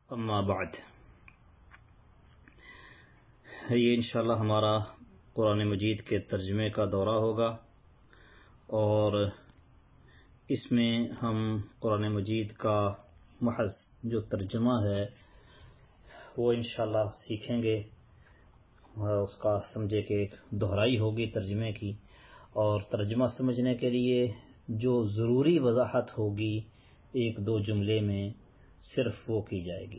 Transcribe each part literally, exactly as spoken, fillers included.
اما بعد، یہ انشاءاللہ ہمارا قرآن مجید کے ترجمے کا دورہ ہوگا اور اس میں ہم قرآن مجید کا محض جو ترجمہ ہے وہ انشاءاللہ سیکھیں گے. اس کا سمجھے کہ ایک دہرائی ہوگی ترجمے کی، اور ترجمہ سمجھنے کے لیے جو ضروری وضاحت ہوگی ایک دو جملے میں صرف وہ کی جائے گی.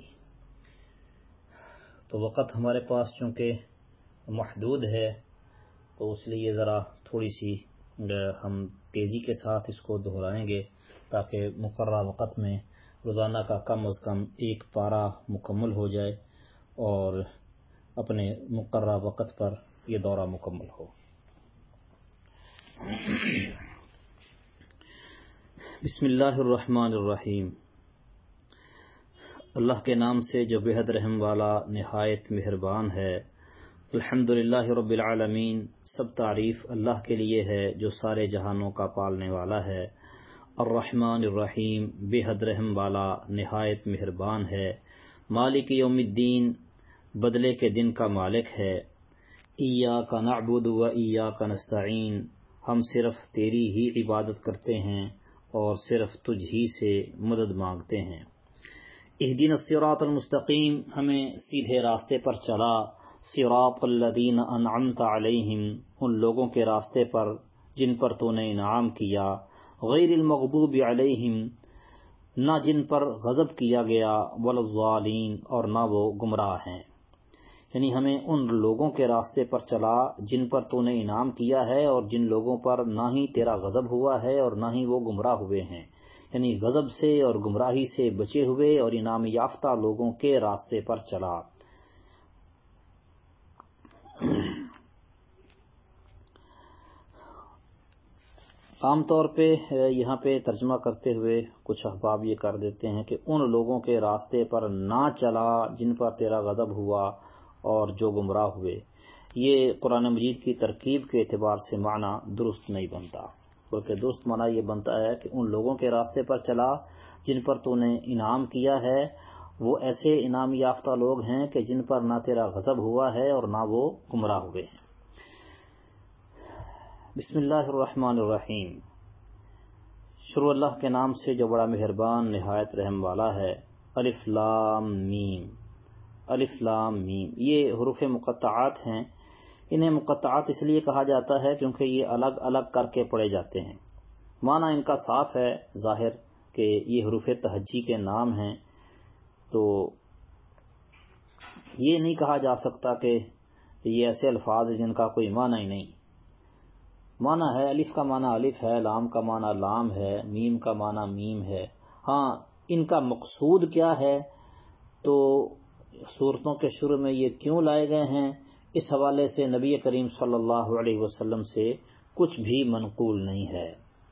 تو وقت ہمارے پاس چونکہ محدود ہے تو اس لیے ذرا تھوڑی سی ہم تیزی کے ساتھ اس کو دہرائیں گے تاکہ مقررہ وقت میں روزانہ کا کم از کم ایک پارہ مکمل ہو جائے اور اپنے مقررہ وقت پر یہ دورہ مکمل ہو. بسم اللہ الرحمن الرحیم. اللہ کے نام سے جو بےحد رحم والا نہایت مہربان ہے. الحمدللہ رب العالمین، سب تعریف اللہ کے لیے ہے جو سارے جہانوں کا پالنے والا ہے. الرحمن الرحیم، بے حد رحم والا نہایت مہربان ہے. مالک یوم الدین، بدلے کے دن کا مالک ہے. ایاک نعبد و ایاک نستعین، ہم صرف تیری ہی عبادت کرتے ہیں اور صرف تجھ ہی سے مدد مانگتے ہیں. اہدنا الصراط المستقیم، ہمیں سیدھے راستے پر چلا. صراط الذین انعمت علیہم، ان لوگوں کے راستے پر جن پر تو نے انعام کیا. غیر المغضوب علیہم، نہ جن پر غضب کیا گیا. ولا الضالین، اور نہ وہ گمراہ ہیں. یعنی ہمیں ان لوگوں کے راستے پر چلا جن پر تو نے انعام کیا ہے اور جن لوگوں پر نہ ہی تیرا غضب ہوا ہے اور نہ ہی وہ گمراہ ہوئے ہیں. یعنی غضب سے اور گمراہی سے بچے ہوئے اور انعام یافتہ لوگوں کے راستے پر چلا. عام طور پہ یہاں پہ ترجمہ کرتے ہوئے کچھ احباب یہ کر دیتے ہیں کہ ان لوگوں کے راستے پر نہ چلا جن پر تیرا غضب ہوا اور جو گمراہ ہوئے. یہ قرآن مجید کی ترکیب کے اعتبار سے معنی درست نہیں بنتا، بلکہ درست معنی یہ بنتا ہے کہ ان لوگوں کے راستے پر چلا جن پر تو نے انعام کیا ہے. وہ ایسے انعام یافتہ لوگ ہیں کہ جن پر نہ تیرا غضب ہوا ہے اور نہ وہ گمراہ ہوئے ہیں. بسم اللہ الرحمن الرحیم. شروع اللہ کے نام سے جو بڑا مہربان نہایت رحم والا ہے. الف لام میم. الف لام میم یہ حروف مقطعات ہیں. انہیں مقطعات اس لیے کہا جاتا ہے کیونکہ یہ الگ الگ کر کے پڑھے جاتے ہیں. معنی ان کا صاف ہے ظاہر کہ یہ حروف تہجی کے نام ہیں، تو یہ نہیں کہا جا سکتا کہ یہ ایسے الفاظ جن کا کوئی معنی ہی نہیں. معنی ہے، الف کا معنی الف ہے، لام کا معنی لام ہے، میم کا معنی میم ہے. ہاں ان کا مقصود کیا ہے، تو صورتوں کے شروع میں یہ کیوں لائے گئے ہیں، اس حوالے سے نبی کریم صلی اللہ علیہ وسلم سے کچھ بھی منقول نہیں ہے.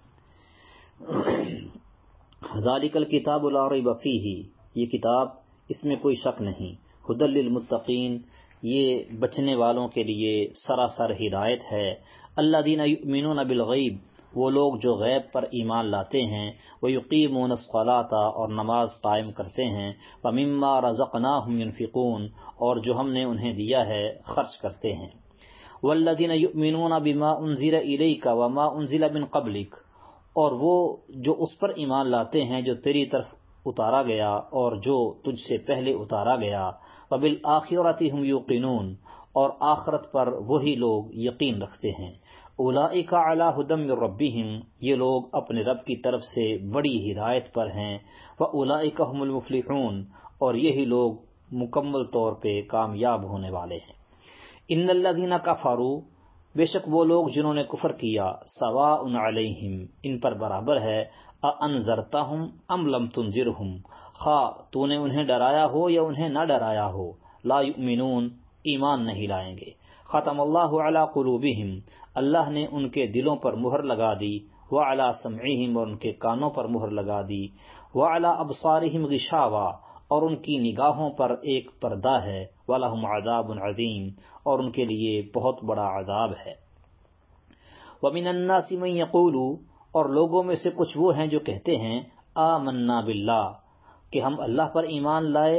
ذالک الکتاب لا ریب فیہ، یہ کتاب اس میں کوئی شک نہیں. ھدی للمتقین، یہ بچنے والوں کے لیے سراسر ہدایت ہے. الذین یؤمنون بالغیب، وہ لوگ جو غیب پر ایمان لاتے ہیں. ویقیمون الصلاۃ، اور نماز قائم کرتے ہیں. ومما رزقناہم ینفقون، اور جو ہم نے انہیں دیا ہے خرچ کرتے ہیں. والذین یؤمنون بما انزل الیک وما انزل من قبلک، اور وہ جو اس پر ایمان لاتے ہیں جو تیری طرف اتارا گیا اور جو تجھ سے پہلے اتارا گیا. وبالآخرۃ ھم یوقنون، اور آخرت پر وہی لوگ یقین رکھتے ہیں. اولئک علی ھدی من ربہم، یہ لوگ اپنے رب کی طرف سے بڑی ہدایت پر ہیں. واولئک ھم المفلحون، اور یہی لوگ مکمل طور پہ کامیاب ہونے والے ہیں. ان الذین کفروا، بے شک وہ لوگ جنہوں نے کفر کیا. سواء علیہم، ان پر برابر ہے. اانذرتہم ام لم تنذرہم، خواہ تو نے انہیں ڈرایا ہو یا انہیں نہ ڈرایا ہو. لا یؤمنون، ایمان نہیں لائیں گے. ختم اللہ علی قلوبہم، اللہ نے ان کے دلوں پر مہر لگا دی. وعلی سمعہم، اور ان کے کانوں پر مہر لگا دی. وعلی ابصارہم غشاوہ، اور ان کی نگاہوں پر ایک پردہ ہے. وَلَهُمْ عَذَابٌ عَظِيمٌ، اور ان کے لیے بہت بڑا عذاب ہے. وَمِنَ النَّاسِ مَن يَقُولُ، اور لوگوں میں سے کچھ وہ ہیں جو کہتے ہیں آمنا باللہ، کہ ہم اللہ پر ایمان لائے.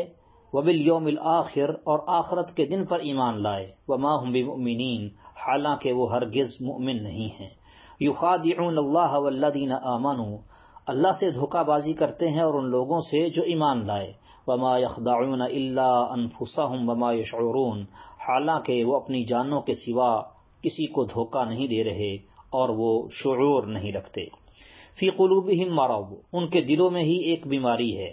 وبالیوم الآخر اور آخرت کے دن پر ایمان لائے، وما هم بمؤمنین حالانکہ وہ ہرگز مؤمن نہیں ہیں، یخادعون اللہ والذین آمنوا اللہ سے دھوکہ بازی کرتے ہیں اور ان لوگوں سے جو ایمان لائے، وما یخدعون الا انفسهم وما یشعرون حالانکہ وہ اپنی جانوں کے سوا کسی کو دھوکہ نہیں دے رہے اور وہ شعور نہیں رکھتے۔ فی قلوبہم مرض ان کے دلوں میں ہی ایک بیماری ہے،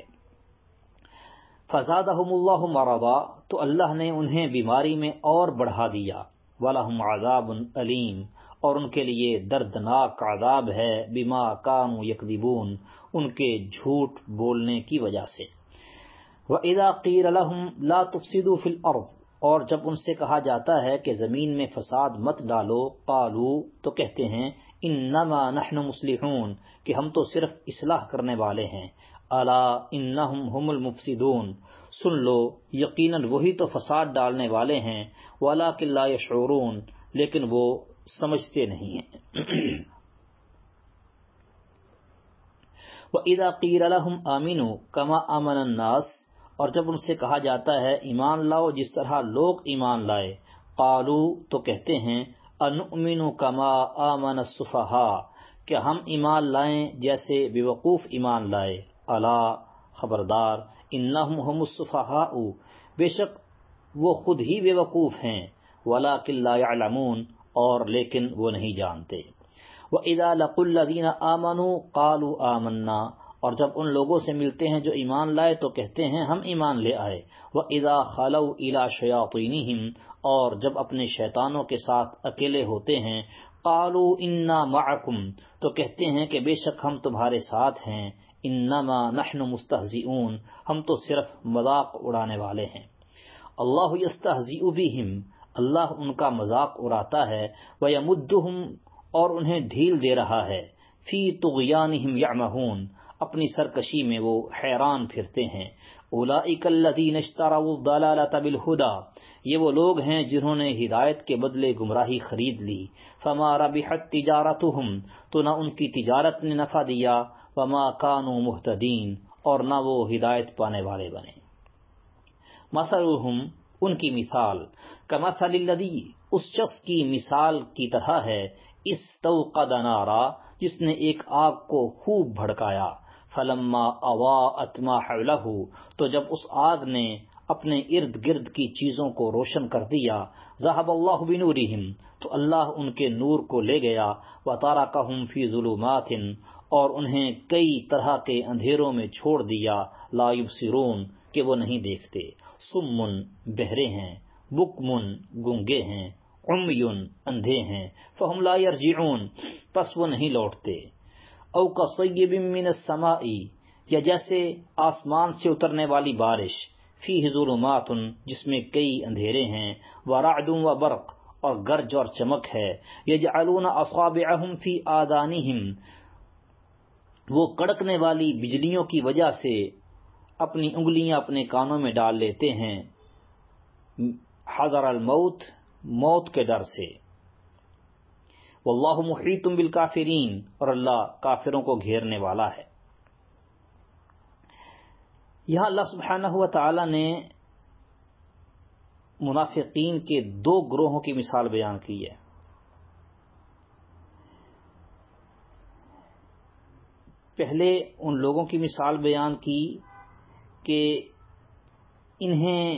فزادہم اللہ مرضا تو اللہ نے انہیں بیماری میں اور بڑھا دیا، ولہم عذاب علیم اور ان کے لیے دردناک عذاب ہے، بما کانوا یکذبون ان کے جھوٹ بولنے کی وجہ سے۔ وَإِذَا قِيلَ لَهُمْ لَا تُفْسِدُوا فِي الْأَرْضِ اور جب ان سے کہا جاتا ہے کہ زمین میں فساد مت ڈالو، قالوا تو کہتے ہیں انما نحن مصلحون کہ ہم تو صرف اصلاح کرنے والے ہیں، الا انہم هم المفسدون سن لو یقیناً وہی تو فساد ڈالنے والے ہیں، ولکن لا یشعرون لیکن وہ سمجھتے نہیں ہیں۔ وَإِذَا قِيلَ لَهُمْ آمِنُوا كَمَا آمَنَ النَّاسُ اور جب ان سے کہا جاتا ہے ایمان لاؤ جس طرح لوگ ایمان لائے، قالوا تو کہتے ہیں انؤمن کما آمن السفہاء کہ ہم ایمان لائیں جیسے بیوقوف ایمان لائے، الا خبردار انہم هم السفہاء بے شک وہ خود ہی بیوقوف ہیں، ولکن لا يعلمون اور لیکن وہ نہیں جانتے۔ وَإِذَا لَقُوا الَّذِينَ آمَنُوا قَالُوا آمَنَّا اور جب ان لوگوں سے ملتے ہیں جو ایمان لائے تو کہتے ہیں ہم ایمان لے آئے۔ وَإِذَا خَلَوْا إِلَىٰ شَيَاطِينِهِمْ اور جب اپنے شیطانوں کے ساتھ اکیلے ہوتے ہیں، قَالُوا إِنَّا مَعَكُمْ تو کہتے ہیں کہ بے شک ہم تمہارے ساتھ ہیں، انما نحن مستہزئون ہم تو صرف مذاق اڑانے والے ہیں۔ اللہ یستہزئ بہم اللہ ان کا مذاق اڑاتا ہے، ویمدہم اور انہیں ڈھیل دے رہا ہے، فی طغیانہم یعمہون اپنی سرکشی میں وہ حیران پھرتے ہیں۔ اولئک الذین اشتروا الضلالۃ بالہدی یہ وہ لوگ ہیں جنہوں نے ہدایت کے بدلے گمراہی خرید لی، فما ربحت تجارتہم تو نہ ان کی تجارت نے نفع دیا، وما کانوا مہتدین اور نہ وہ ہدایت پانے والے بنے۔ مثلہم ان کی مثال، کمثل الذی اس شخص کی مثال کی طرح ہے، استوقد نارا جس نے ایک آگ کو خوب بھڑکایا، فلما اضاءت ما حولہ تو جب اس آگ نے اپنے ارد گرد کی چیزوں کو روشن کر دیا، ذہب اللہ بنورہم تو اللہ ان کے نور کو لے گیا، وترکہم فی ظلمات اور انہیں کئی طرح کے اندھیروں میں چھوڑ دیا، لا یبصرون کہ وہ نہیں دیکھتے، سمن بہرے ہیں، بکمن گنگے ہیں، عمیٌ اندھے ہیں، فہم لا یرجعون پس وہ نہیں لوٹتے۔ او کصیب من السماء یا جیسے آسمان سے اترنے والی بارش، فیہ ظلمات جس میں کئی اندھیرے ہیں، ورعد و برق اور گرج اور چمک ہے، یجعلون اصابعہم فی آذانہم وہ کڑکنے والی بجلیوں کی وجہ سے اپنی انگلیاں اپنے کانوں میں ڈال لیتے ہیں، حذر الموت موت کے ڈر سے۔ واللہ محیط بالکافرین اور اللہ کافروں کو گھیرنے والا ہے۔ یہاں اللہ سبحانہ و تعالی نے منافقین کے دو گروہوں کی مثال بیان کی ہے۔ پہلے ان لوگوں کی مثال بیان کی کہ انہیں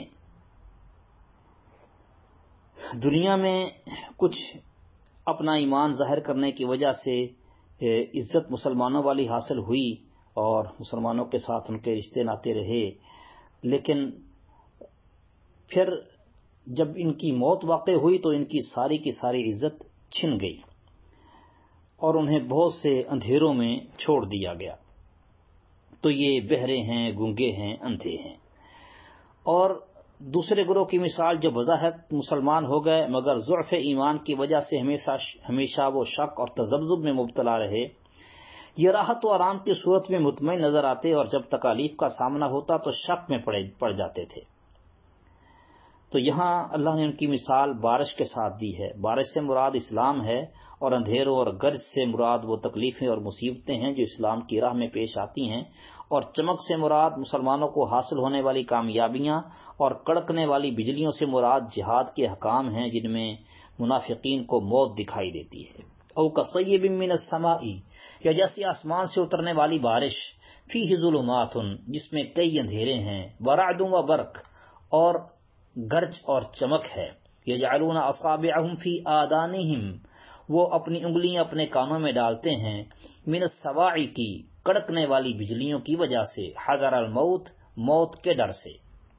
دنیا میں کچھ اپنا ایمان ظاہر کرنے کی وجہ سے عزت مسلمانوں والی حاصل ہوئی اور مسلمانوں کے ساتھ ان کے رشتے ناتے رہے، لیکن پھر جب ان کی موت واقع ہوئی تو ان کی ساری کی ساری عزت چھن گئی اور انہیں بہت سے اندھیروں میں چھوڑ دیا گیا۔ تو یہ بہرے ہیں، گنگے ہیں، اندھے ہیں۔ اور دوسرے گروہ کی مثال جو بظاہر مسلمان ہو گئے مگر ضعف ایمان کی وجہ سے ہمیشہ ہمیشہ وہ شک اور تذبذب میں مبتلا رہے، یہ راحت و آرام کی صورت میں مطمئن نظر آتے اور جب تکالیف کا سامنا ہوتا تو شک میں پڑ جاتے تھے۔ تو یہاں اللہ نے ان کی مثال بارش کے ساتھ دی ہے۔ بارش سے مراد اسلام ہے اور اندھیروں اور گرج سے مراد وہ تکلیفیں اور مصیبتیں ہیں جو اسلام کی راہ میں پیش آتی ہیں اور چمک سے مراد مسلمانوں کو حاصل ہونے والی کامیابیاں اور کڑکنے والی بجلیوں سے مراد جہاد کے احکام ہیں جن میں منافقین کو موت دکھائی دیتی ہے۔ او کصیب من السماء، یا جیسے آسمان سے اترنے والی بارش، فیہ ظلمات، جس میں کئی اندھیرے ہیں، ورعد و برق، اور گرج اور چمک ہے، یجعلون اصابعهم فی آذانہم، وہ اپنی انگلیاں اپنے کانوں میں ڈالتے ہیں، من الصواعق کی، کڑکنے والی بجلیوں کی وجہ سے، حذر الموت، موت کے ڈر سے۔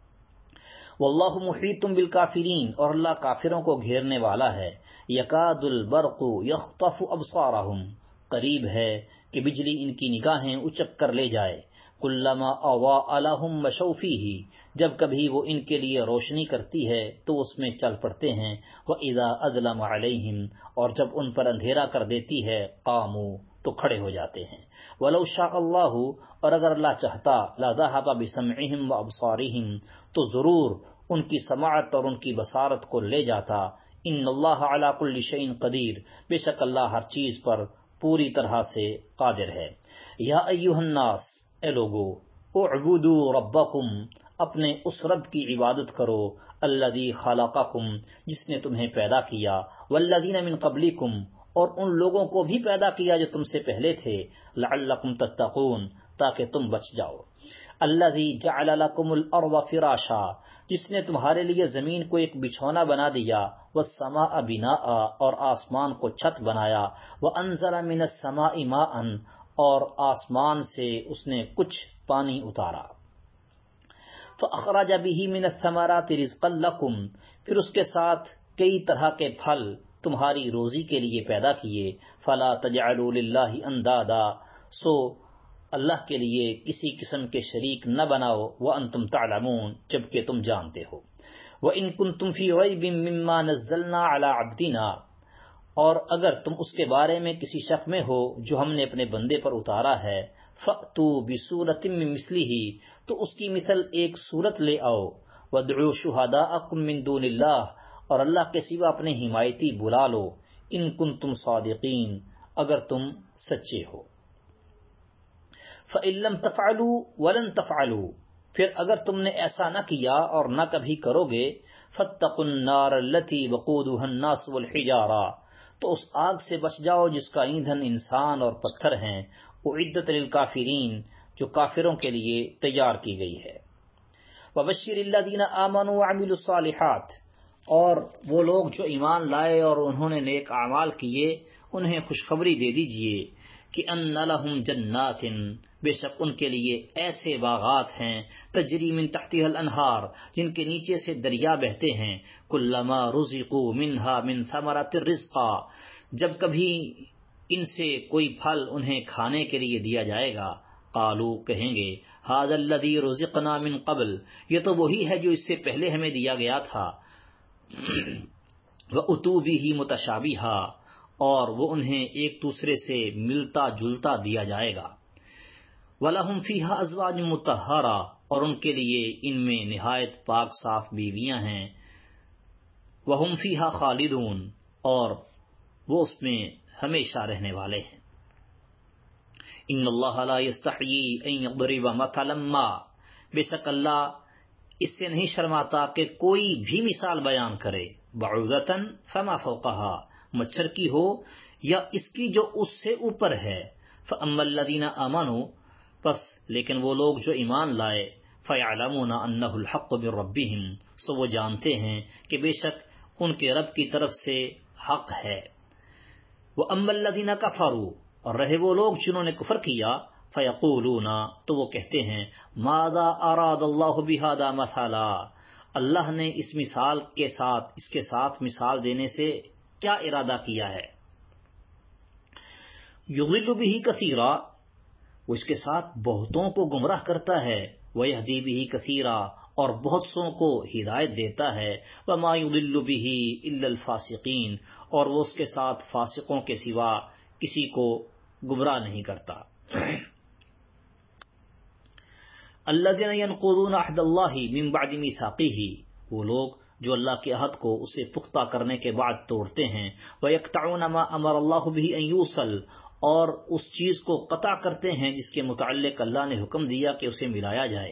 واللہ محیط بالکافرین، اور اللہ کافروں کو گھیرنے والا ہے۔ یکاد البرق یخطف ابصارہم، قریب ہے کہ بجلی ان کی نگاہیں اچک کر لے جائے۔ کلما اضاء لهم مشوا فیہ، جب کبھی وہ ان کے لیے روشنی کرتی ہے تو اس میں چل پڑتے ہیں۔ وَإِذَا أَظْلَمَ عَلَيْهِمْ، اور جب ان پر اندھیرا کر دیتی ہے، قاموا، تو کھڑے ہو جاتے ہیں۔ وَلَوْ شَاءَ اللَّهُ، اور اگر اللہ چاہتا، لَذَهَبَ بِسَمْعِهِمْ وَأَبْصَارِهِمْ، تو ضرور ان کی سماعت اور ان کی بصارت کو لے جاتا۔ ان اللہ علی کل شیء قدیر، بے شک اللہ ہر چیز پر پوری طرح سے قادر ہے۔ یا ایھا الناس، اے لوگو، اعبدوا ربکم، اپنے اس رب کی عبادت کرو، الذی خلقکم، جس نے تمہیں پیدا کیا، والذین من قبلکم، اور ان لوگوں کو بھی پیدا کیا جو تم سے پہلے تھے، لعلکم تتقون، تاکہ تم بچ جاؤ۔ الذی جعل لکم الارض فراشا، جس نے تمہارے لیے زمین کو ایک بچھونا بنا دیا، والسماء بناء، اور آسمان کو چھت بنایا، وانزل من السماء ماء، اور آسمان سے اس نے کچھ پانی اتارا، فاخرج به من الثمرات رزقا لکم، پھر اس کے ساتھ کئی طرح کے پھل تمہاری روزی کے لیے پیدا کیے، فلا تجعلوا للہ اندادا، سو اللہ کے لیے کسی قسم کے شریک نہ بناؤ، وانتم تعلمون، جبکہ تم جانتے ہو۔ وَإِن كُنتُمْ فِي رَيْبٍ مِّمَّا نَزَّلْنَا عَلَىٰ عَبْدِنَا، اور اگر تم اس کے بارے میں کسی شک میں ہو جو ہم نے اپنے بندے پر اتارا ہے، فَأْتُوا بِسُورَةٍ مِّن مِّثْلِهِ، تو اس کی مثل ایک صورت لے آؤ، وَادْعُوا شُهَدَاءَكُم مِّن دُونِ اللَّهِ، اور اللہ کے سوا اپنے حمایتی بلا لو، ان کنتم صادقین، اگر تم سچے ہو۔ فَإِن لَّمْ تَفْعَلُوا وَلَن تَفْعَلُوا، پھر اگر تم نے ایسا نہ کیا اور نہ کبھی کرو گے، فَاتَّقُوا النَّارَ الَّتِي وَقُودُهَا النَّاسُ وَالْحِجَارَةُ، تو اس آگ سے بچ جاؤ جس کا ایندھن انسان اور پتھر ہیں، اعدت للکافرین، جو کافروں کے لیے تیار کی گئی ہے۔ وَبَشِّرِ الَّذِينَ آمَنُوا وَعَمِلُوا الصَّالِحَاتِ، اور وہ لوگ جو ایمان لائے اور انہوں نے نیک اعمال کیے، انہیں خوشخبری دے دیجئے کہ ان لہم جنات، بے شک ان کے لیے ایسے باغات ہیں، تجری من تحتها الانہار، جن کے نیچے سے دریا بہتے ہیں، کلما رزقوا منها من ثمرۃ الرزقا، جب کبھی ان سے کوئی پھل انہیں کھانے کے لیے دیا جائے گا، قالوا، کہیں گے، ھذا الذی رزقنا من قبل، یہ تو وہی ہے جو اس سے پہلے ہمیں دیا گیا تھا، وَأُتُوا بِهِ مُتَشَابِهًا، اور وہ انہیں ایک دوسرے سے ملتا جلتا دیا جائے گا، وَلَهُمْ فِيهَا أَزْوَاجٌ مُطَهَّرَةٌ، اور ان کے لیے ان میں نہایت پاک صاف بیویاں ہیں، وَهُمْ فِيهَا خَالِدُونَ، اور وہ اس میں ہمیشہ رہنے والے ہیں۔ ان اللہ لا یستحیی ان یضرب مثلا ما، بے شک اللہ اس سے نہیں شرماتا کہ کوئی بھی مثال بیان کرے، بعوضۃ فما فوقها، مچھر کی ہو یا اس کی جو اس سے اوپر ہے، فاما الذین آمنوا، پس لیکن وہ لوگ جو ایمان لائے، فیعلمون انہ الحق من ربہم، سو وہ جانتے ہیں کہ بے شک ان کے رب کی طرف سے حق ہے، واما الذین کفروا، اور رہے وہ لوگ جنہوں نے کفر کیا، فیقولون، تو وہ کہتے ہیں، ماذا اراد اللہ بہذا مثلا، اللہ نے اس مثال کے ساتھ اس کے ساتھ مثال دینے سے کیا ارادہ کیا ہے، یضل بہ کثیرا، وہ اس کے ساتھ بہتوں کو گمراہ کرتا ہے، ویہدی بہ کثیرا، اور بہت سوں کو ہدایت دیتا ہے، وما یضل بہ الا الفاسقین، اور وہ اس کے ساتھ فاسقوں کے سوا کسی کو گمراہ نہیں کرتا۔ الذین ینقضون عہد اللہ من بعد میثاقہ، وہ لوگ جو اللہ کے عہد کو اسے پختہ کرنے کے بعد توڑتے ہیں، وَيَقْطَعُونَ مَا أَمَرَ اللَّهُ بِهِ أَن يُوصَلَ، اور اس چیز کو قطع کرتے ہیں جس کے متعلق اللہ نے حکم دیا کہ اسے ملایا جائے.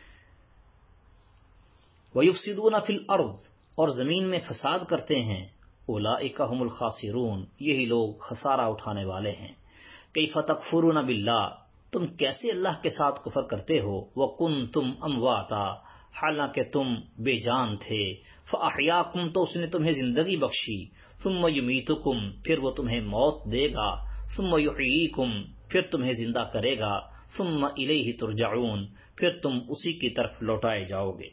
وَيُفْسِدُونَ فِي الْأَرْضِ اور زمین میں فساد کرتے ہیں. اولئک هم الخاسرون یہی لوگ خسارہ اٹھانے والے ہیں. کیف تکفرون باللہ تم کیسے اللہ کے ساتھ کفر کرتے ہو. وکنتم امواتا حالانکہ تم بے جان تھے. فاحیاکم تو اس نے تمہیں زندگی بخشی. ثم یمیتکم پھر وہ تمہیں موت دے گا. ثم یحییکم پھر تمہیں زندہ کرے گا. ثم الیہ ترجعون پھر تم اسی کی طرف لوٹائے جاؤ گے.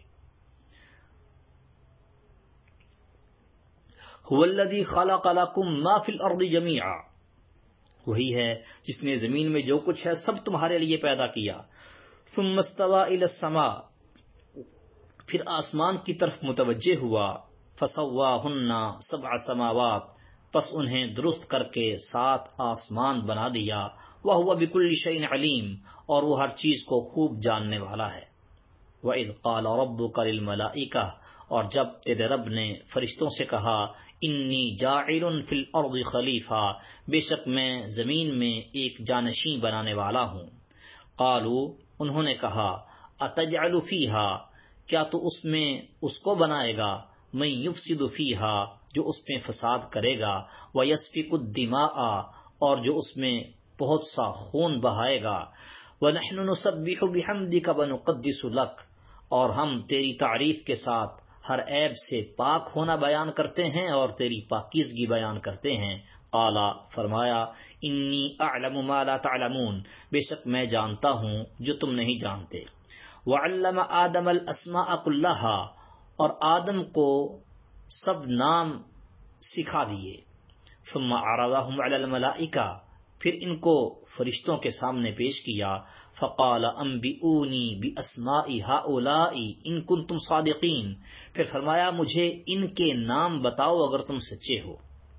هو الذی خلق لکم ما فی الارض جمیعا وہی ہے جس نے زمین میں جو کچھ ہے سب تمہارے لیے پیدا کیا. ثم استوى الی السماء پھر آسمان کی طرف متوجہ ہوا. فسواہن سبع سماوات پس انہیں درست کر کے سات آسمان بنا دیا. وَهُوَ بِكُلِّ شَيْءٍ عَلِيمٌ اور وہ ہر چیز کو خوب جاننے والا ہے. وَإِذْ قَالَ رَبُّكَ لِلْمَلَائِكَةِ اور جب تیرے رب نے فرشتوں سے کہا انی جاعل فی الارض خلیفہ بے شک میں زمین میں ایک جانشین بنانے والا ہوں. قالوا انہوں نے کہا اتجعل فیہا کیا تو اس میں اس کو بنائے گا من یفسد فیہا جو اس میں فساد کرے گا. ویسفک الدماء اور جو اس میں بہت سا خون بہائے گا. ونحن نسبح بحمدک ونقدس لک اور ہم تیری تعریف کے ساتھ ہر عیب سے پاک ہونا بیان کرتے ہیں اور تیری پاکیزگی بیان کرتے ہیں. قالا فرمایا انی اعلم ما لا تعلمون بے شک میں جانتا ہوں جو تم نہیں جانتے. وعلم آدم الاسماء کلھا اور آدم کو سب نام سکھا دیے. ثم عرضهم علی الملائکہ پھر ان کو فرشتوں کے سامنے پیش کیا. فقال انبئونی باسماء هؤلاء ان کنتم صادقین پھر فرمایا مجھے ان کے نام بتاؤ اگر تم سچے ہو.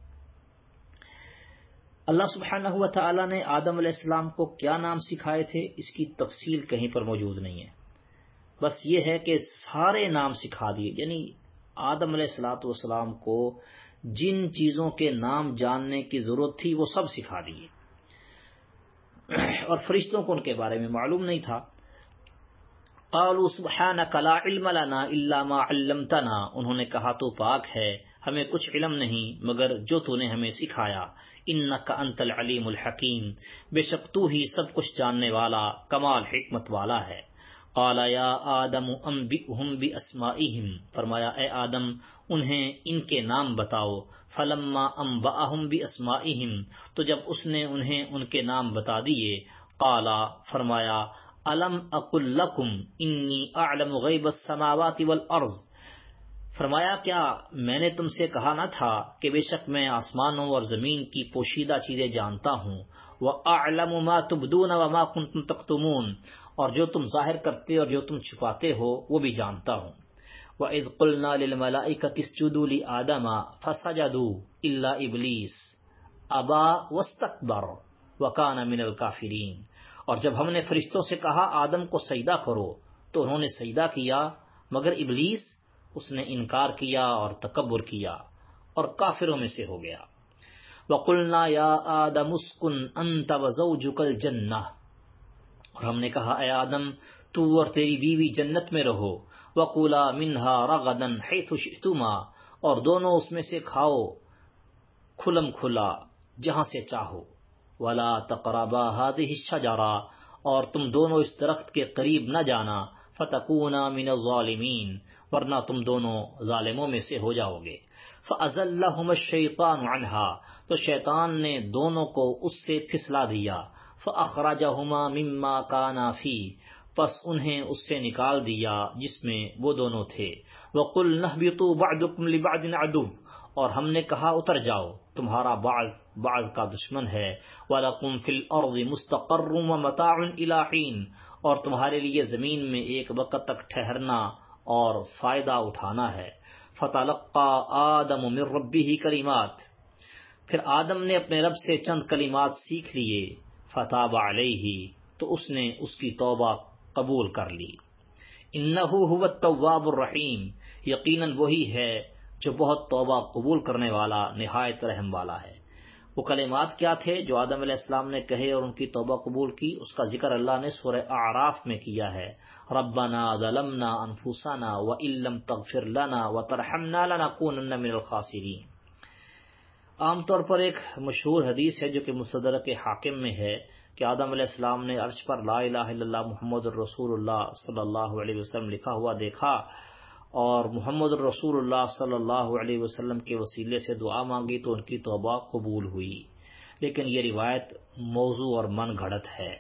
اللہ سبحانہ و تعالی نے آدم علیہ السلام کو کیا نام سکھائے تھے اس کی تفصیل کہیں پر موجود نہیں ہے. بس یہ ہے کہ سارے نام سکھا دیے، یعنی آدم علیہ الصلوۃ والسلام کو جن چیزوں کے نام جاننے کی ضرورت تھی وہ سب سکھا دیے، اور فرشتوں کو ان کے بارے میں معلوم نہیں تھا. قالوا سبحانک لا علم لنا الا ما علمتنا انہوں نے کہا تو پاک ہے ہمیں کچھ علم نہیں مگر جو تو نے ہمیں سکھایا. انک انت العلیم الحکیم بے شک تو ہی سب کچھ جاننے والا کمال حکمت والا ہے. قال یا آدم انبئهم باسمائهم فرمایا اے آدم انہیں ان کے نام بتاؤ. فلما انبأهم باسمائهم تو جب اس نے انہیں ان کے نام بتا دیے. قال فرمایا الم اقل لکم انی اعلم غیب السماوات والارض فرمایا کیا میں نے تم سے کہا نہ تھا کہ بے شک میں آسمانوں اور زمین کی پوشیدہ چیزیں جانتا ہوں. وَأَعْلَمُ مَا تُبْدُونَ وَمَا كُنْتُمْ تَكْتُمُونَ اور جو تم ظاہر کرتے اور جو تم چھپاتے ہو وہ بھی جانتا ہوں. وَإِذْ قُلْنَا لِلْمَلَائِكَةِ اسْجُدُوا لِآدَمَ فَسَجَدُوا إِلَّا إِبْلِيسَ أَبَى وَاسْتَكْبَرَ وَكَانَ مِنَ الْكَافِرِينَ اور جب ہم نے فرشتوں سے کہا آدم کو سجدہ کرو تو انہوں نے سجدہ کیا مگر ابلیس اس نے انکار کیا اور تکبر کیا اور کافروں میں سے ہو گیا. وَقُلْنَا يَا آدَمُ اسْكُنْ أَنْتَ وَزَوْجُكَ الْجَنَّةَ اور ہم نے کہا اے آدم تو اور تیری بیوی جنت میں رہو. وَقُلَا مِنْهَا رَغَدًا حَيْثُ شِئْتُمَا اور دونوں اس میں سے کھاؤ کھلم کھلا جہاں سے چاہو. وَلَا تَقْرَبَا هَذِهِ الشَّجَرَةَ اور تم دونوں اس درخت کے قریب نہ جانا. فَتَكُونَا مِنَ الظَّالِمِينَ ورنہ تم دونوں ظالموں میں سے ہو جاؤ گے. فَأَزَلَّهُمَا الشَّيْطَانُ عَنْهَا تو شیطان نے دونوں کو اس سے پھسلا دیا. فَأَخْرَجَهُمَا مِمَّا كَانَا فِيهِ پس انہیں اس سے نکال دیا جس میں وہ دونوں تھے. وَقُلْنَا اهْبِطُوا بَعْضُكُمْ لِبَعْضٍ عَدُوٌّ اور ہم نے کہا اتر جاؤ تمہارا بعض بعض کا دشمن ہے. وَلَكُمْ فِي الْأَرْضِ مُسْتَقَرٌّ وَمَتَاعٌ إِلَىٰ حِينٍ اور تمہارے لیے زمین میں ایک وقت تک ٹھہرنا اور فائدہ اٹھانا ہے. فَتَلَقَّىٰ آدَمُ مِن رَّبِّهِ کلمات پھر آدم نے اپنے رب سے چند کلمات سیکھ لیے. فَتَابَ عَلَيْهِ تو اس نے اس کی توبہ قبول کر لی. إِنَّهُ هُوَ التَّوَّابُ الرَّحِيمُ یقیناً وہی ہے جو بہت توبہ قبول کرنے والا نہایت رحم والا ہے. وہ کلمات کیا تھے جو آدم علیہ السلام نے کہے اور ان کی توبہ قبول کی؟ اس کا ذکر اللہ نے سورہ اعراف میں کیا ہے، ربنا ظلمنا انفسنا وان لم تغفر لنا وترحمنا لنکونن من الخاسرین۔ عام طور پر ایک مشہور حدیث ہے جو کہ مستدرک حاکم میں ہے کہ آدم علیہ السلام نے عرش پر لا الہ الا اللہ محمد الرسول اللہ صلی اللہ علیہ وسلم لکھا ہوا دیکھا اور محمد الرسول اللہ صلی اللہ علیہ وسلم کے وسیلے سے دعا مانگی تو ان کی توبہ قبول ہوئی، لیکن یہ روایت موضوع اور من گھڑت ہے۔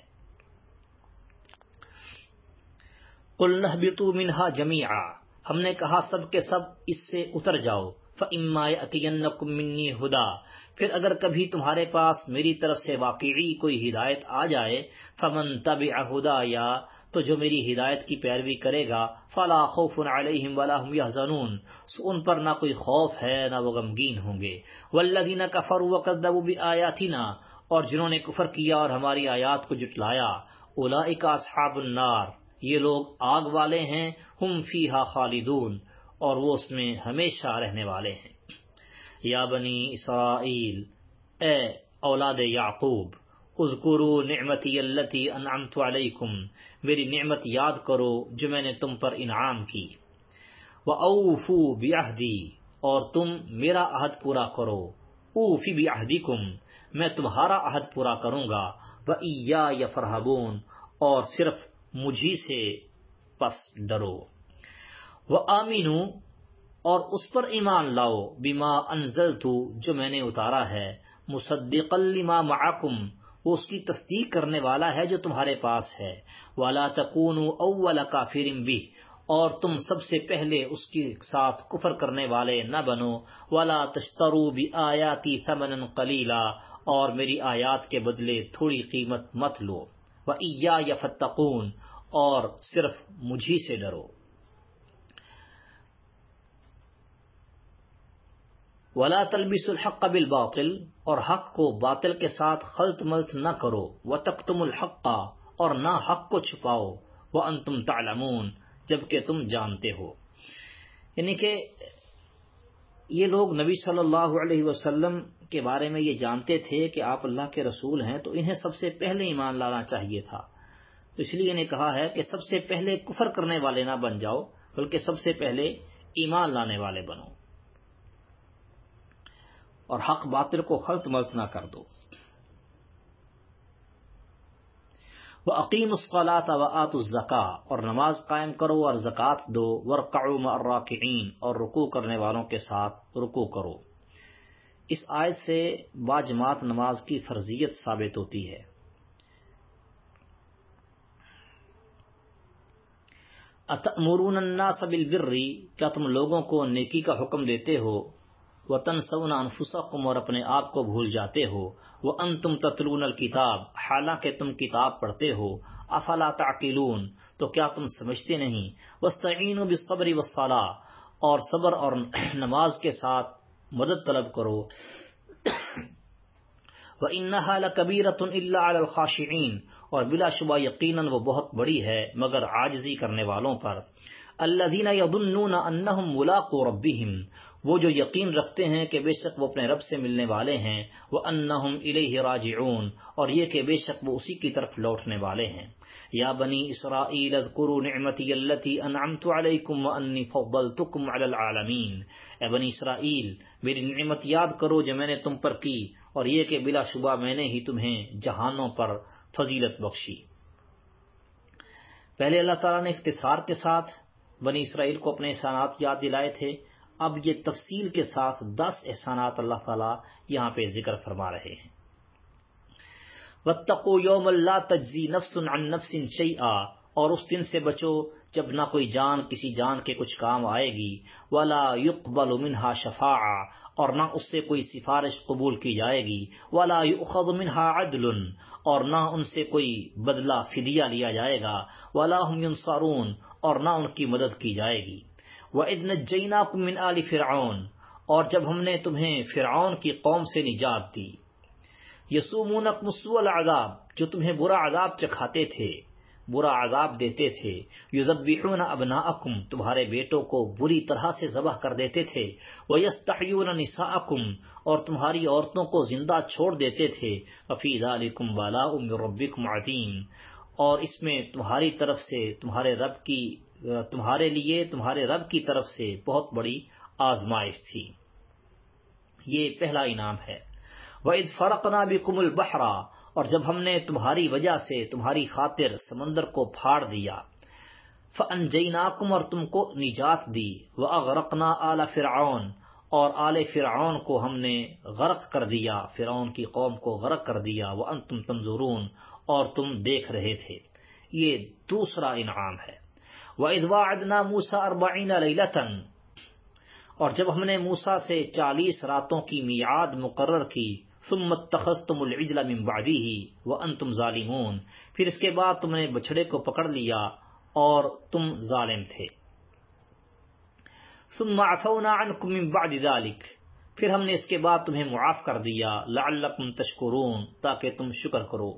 قُلْنَا اهْبِطُوا مِنْهَا جَمِيعًا، ہم نے کہا سب کے سب اس سے اتر جاؤ، فَإِمَّا يَأْتِيَنَّكُم مِّنِّي هُدًى، پھر اگر کبھی تمہارے پاس میری طرف سے واقعی کوئی ہدایت آ جائے، فَمَن تَبِعَ هُدَايَا، تو جو میری ہدایت کی پیروی کرے گا، فَلَا خَوْفٌ عَلَيْهِمْ وَلَا هُمْ يَحْزَنُونَ، سو ان پر نہ کوئی خوف ہے نہ وہ غمگین ہوں گے۔ وَالَّذِينَ كَفَرُوا وَكَذَّبُوا بِآيَاتِنَا، اور جنہوں نے کفر کیا اور ہماری آیات کو جھٹلایا، أُولَئِكَ أَصْحَابُ النَّارِ، یہ لوگ آگ والے ہیں، ہم فیہا خالدون، اور وہ اس میں ہمیشہ رہنے والے ہیں۔ یا بنی اسرائیل، اے اولاد یعقوب، اذکروا نعمتی التی انعمت علیکم، میری نعمت یاد کرو جو میں نے تم پر انعام کی۔ وَأَوْفُوا بِعَہْدِی، اور تم میرا عہد پورا کرو، اوفی بعہدکم، میں تمہارا عہد پورا کروں گا، وَإِیَّایَ فَارْہَبُونَ، اور صرف مجھی سے پس ڈرو۔ وَآمِنُوا، اور اس پر ایمان لاؤ، بِمَا أَنزَلْتُ، جو میں نے اتارا ہے، مُصَدِّقًا لِمَا مَعَکُمْ، وہ اس کی تصدیق کرنے والا ہے جو تمہارے پاس ہے، وَلَا تَكُونُوا أَوَّلَ كَافِرٍ بِهِ، اور تم سب سے پہلے اس کے ساتھ کفر کرنے والے نہ بنو، وَلَا تَشْتَرُوا بِآيَاتِي ثَمَنًا قَلِيلًا، اور میری آیات کے بدلے تھوڑی قیمت مت لو، وَإِيَّایَ فَاتَّقُونَ، اور صرف مجھی سے ڈرو۔ وَلَا تَلْبِسُوا الْحَقَّ بِالْبَاطِلِ، اور حق کو باطل کے ساتھ خلط ملط نہ کرو، وَتَكْتُمُوا الْحَقَّ، اور نہ حق کو چھپاؤ، وَأَنْتُمْ تَعْلَمُونَ، جبکہ تم جانتے ہو۔ یعنی کہ یہ لوگ نبی صلی اللہ علیہ وسلم کے بارے میں یہ جانتے تھے کہ آپ اللہ کے رسول ہیں، تو انہیں سب سے پہلے ایمان لانا چاہیے تھا، تو اس لیے انہیں کہا ہے کہ سب سے پہلے کفر کرنے والے نہ بن جاؤ، بلکہ سب سے پہلے ایمان لانے والے بنو اور حق باطل کو خلط ملط نہ کر دو۔ وَأَقِیمُوا الصَّلَاةَ وَآتُوا الزَّکَاةَ، اور نماز قائم کرو اور زکوٰۃ دو، وَارْکَعُوا مَعَ الرَّاکِعِینَ، اور رکوع کرنے والوں کے ساتھ رکوع کرو۔ اس آیت سے باجماعت نماز کی فرضیت ثابت ہوتی ہے۔ أَتَأْمُرُونَ النَّاسَ بِالْبِرِّ، کیا تم لوگوں کو نیکی کا حکم دیتے ہو، وَتَنْسَوْنَ أَنفُسَكُمْ، اور اپنے آپ کو بھول جاتے ہو، وَأَنْتُمْ تَتْلُونَ الْكِتَابَ، حالانکہ تم کتاب پڑھتے ہو، أَفَلَا تَعْقِلُونَ، تو کیا تم سمجھتے نہیں، وَاسْتَعِینُوا بِالصَّبْرِ وَالصَّلَاةِ، اور صبر اور نماز کے ساتھ مدد طلب کرو، وَإِنَّهَا لَكَبِيرَةٌ إِلَّا عَلَى الْخَاشِعِينَ، اور بلا شبہ یقیناً وہ بہت بڑی ہے مگر عاجزی کرنے والوں پر۔ الَّذِينَ يَظُنُّونَ أَنَّهُمْ مُلَاقُو رَبِّهِمْ، وہ جو یقین رکھتے ہیں کہ بے شک وہ اپنے رب سے ملنے والے ہیں، وَأَنَّهُمْ إِلَيْهِ رَاجِعُونَ، اور یہ کہ بے شک وہ اسی کی طرف لوٹنے والے ہیں۔ یا بنی اسرائیل اذکروا نعمتی التی انعمت علیکم وانی فضلتکم علی العالمین، اے بنی اسرائیل میری نعمت یاد کرو جو میں نے تم پر کی، اور یہ کہ بلا شبہ میں نے ہی تمہیں جہانوں پر فضیلت بخشی۔ پہلے اللہ تعالیٰ نے اختصار کے ساتھ بنی اسرائیل کو اپنے احسانات یاد دلائے تھے، اب یہ تفصیل کے ساتھ دس احسانات اللہ تعالیٰ یہاں پہ ذکر فرما رہے ہیں۔ وَاتَّقُوا يَوْمًا لَا تَجْزِي نَفْسٌ عَن نَفْسٍ شَيْئًا، اور اس دن سے بچو جب نہ کوئی جان کسی جان کے کچھ کام آئے گی، وَلَا يُقْبَلُ مِنْهَا شَفَاعَةٌ، اور نہ اس سے کوئی سفارش قبول کی جائے گی، وَلَا يُؤْخَذُ مِنْهَا عَدْلٌ، اور نہ ان سے کوئی بدلہ فدیہ لیا جائے گا، وَلَا هُمْ يُنصَرُونَ، اور نہ ان کی مدد کی جائے گی۔ وَإِذْ نَجَّيْنَاكُمْ مِنْ آلِ فِرْعَوْنَ، اور جب ہم نے تمہیں فرعون کی قوم سے نجات دی، یسومونکم سوء العذاب، جو تمہیں برا عذاب چکھاتے تھے، برا عذاب دیتے تھے، یذبحون ابناءکم تمہارے بیٹوں کو بری طرح سے ذبح کر دیتے تھے، ویستحیون نساءکم اور تمہاری عورتوں کو زندہ چھوڑ دیتے تھے، ففی ذلکم بلاء من ربکم عظیم، اور اس میں تمہاری طرف سے تمہارے رب کی تمہارے لیے تمہارے رب کی طرف سے بہت بڑی آزمائش تھی۔ یہ پہلا انعام ہے۔ وَإِذْ فَرَقْنَا بِكُمُ الْبَحْرَ اور جب ہم نے تمہاری وجہ سے تمہاری خاطر سمندر کو پھاڑ دیا، فَأَنْجَيْنَاكُمْ اور تم کو نجات دی، وَأَغْرَقْنَا آلَ فِرْعَوْنَ اور آل فرعون کو ہم نے غرق کر دیا، فرعون کی قوم کو غرق کر دیا، وَأَنْتُمْ تَنْظُرُونَ اور تم دیکھ رہے تھے۔ یہ دوسرا انعام ہے۔ وَإِذْ وَاعَدْنَا مُوسَىٰ أَرْبَعِينَ لَيْلَةً اور جب ہم نے موسیٰ سے چالیس راتوں کی میعاد مقرر کی، ثم اتخذتم العجل من بعده وانتم ظالمون پھر اس کے بعد تم نے بچھڑے کو پکڑ لیا اور تم ظالم تھے۔ ثم عفونا عنكم من بعد ذلك پھر ہم نے اس کے بعد تمہیں معاف کر دیا، لعلکم تشکرون تاکہ تم شکر کرو۔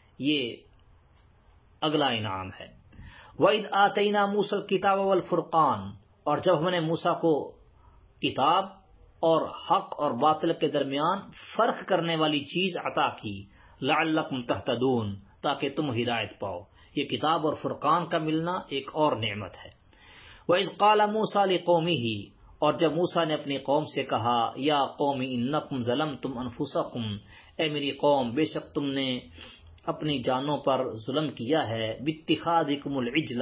یہ اگلا انعام ہے۔ وَإِذْ آتَيْنَا مُوسَى الْكِتَابَ وَالْفُرْقَانَ اور جب ہم نے موسیٰ کو کتاب اور حق اور باطل کے درمیان فرق کرنے والی چیز عطا کی، لعلکم تہتدون تاکہ تم ہدایت پاؤ۔ یہ کتاب اور فرقان کا ملنا ایک اور نعمت ہے۔ وَإِذْ قَالَ مُوسَىٰ لِقَوْمِهِ اور جب موسیٰ نے اپنی قوم سے کہا، یا قوم انکم ظلمتم انفسکم اے میری قوم بے شک تم نے اپنی جانوں پر ظلم کیا ہے، باتخاذکم العجل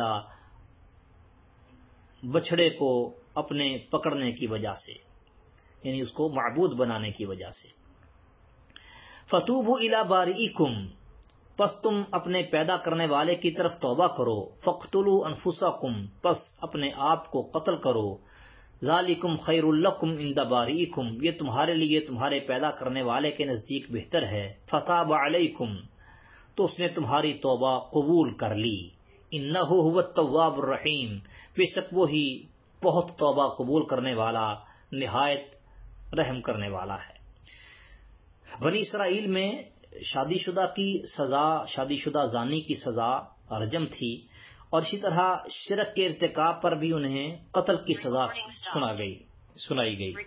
بچھڑے کو اپنے پکڑنے کی وجہ سے، یعنی اس کو معبود بنانے کی وجہ سے۔ فتوبوا الی بارئکم پس تم اپنے پیدا کرنے والے کی طرف توبہ کرو، فاقتلوا انفسکم پس اپنے آپ کو قتل کرو، ذالکم خیر لکم عند بارئکم یہ تمہارے لیے تمہارے پیدا کرنے والے کے نزدیک بہتر ہے، فتاب علیکم تو اس نے تمہاری توبہ قبول کر لی، انہ هو التواب الرحیم بے شک وہی بہت توبہ قبول کرنے والا نہایت رحم کرنے والا ہے۔ بنی اسرائیل میں شادی شدہ کی سزا شادی شدہ زانی کی سزا رجم تھی، اور اسی طرح شرک کے ارتکاب پر بھی انہیں قتل کی سزا سنا گئی سنائی گئی۔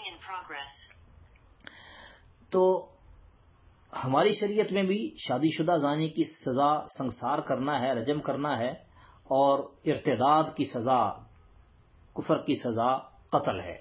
تو ہماری شریعت میں بھی شادی شدہ زانی کی سزا سنسار کرنا ہے، رجم کرنا ہے، اور ارتداد کی سزا کفر کی سزا قتل ہے۔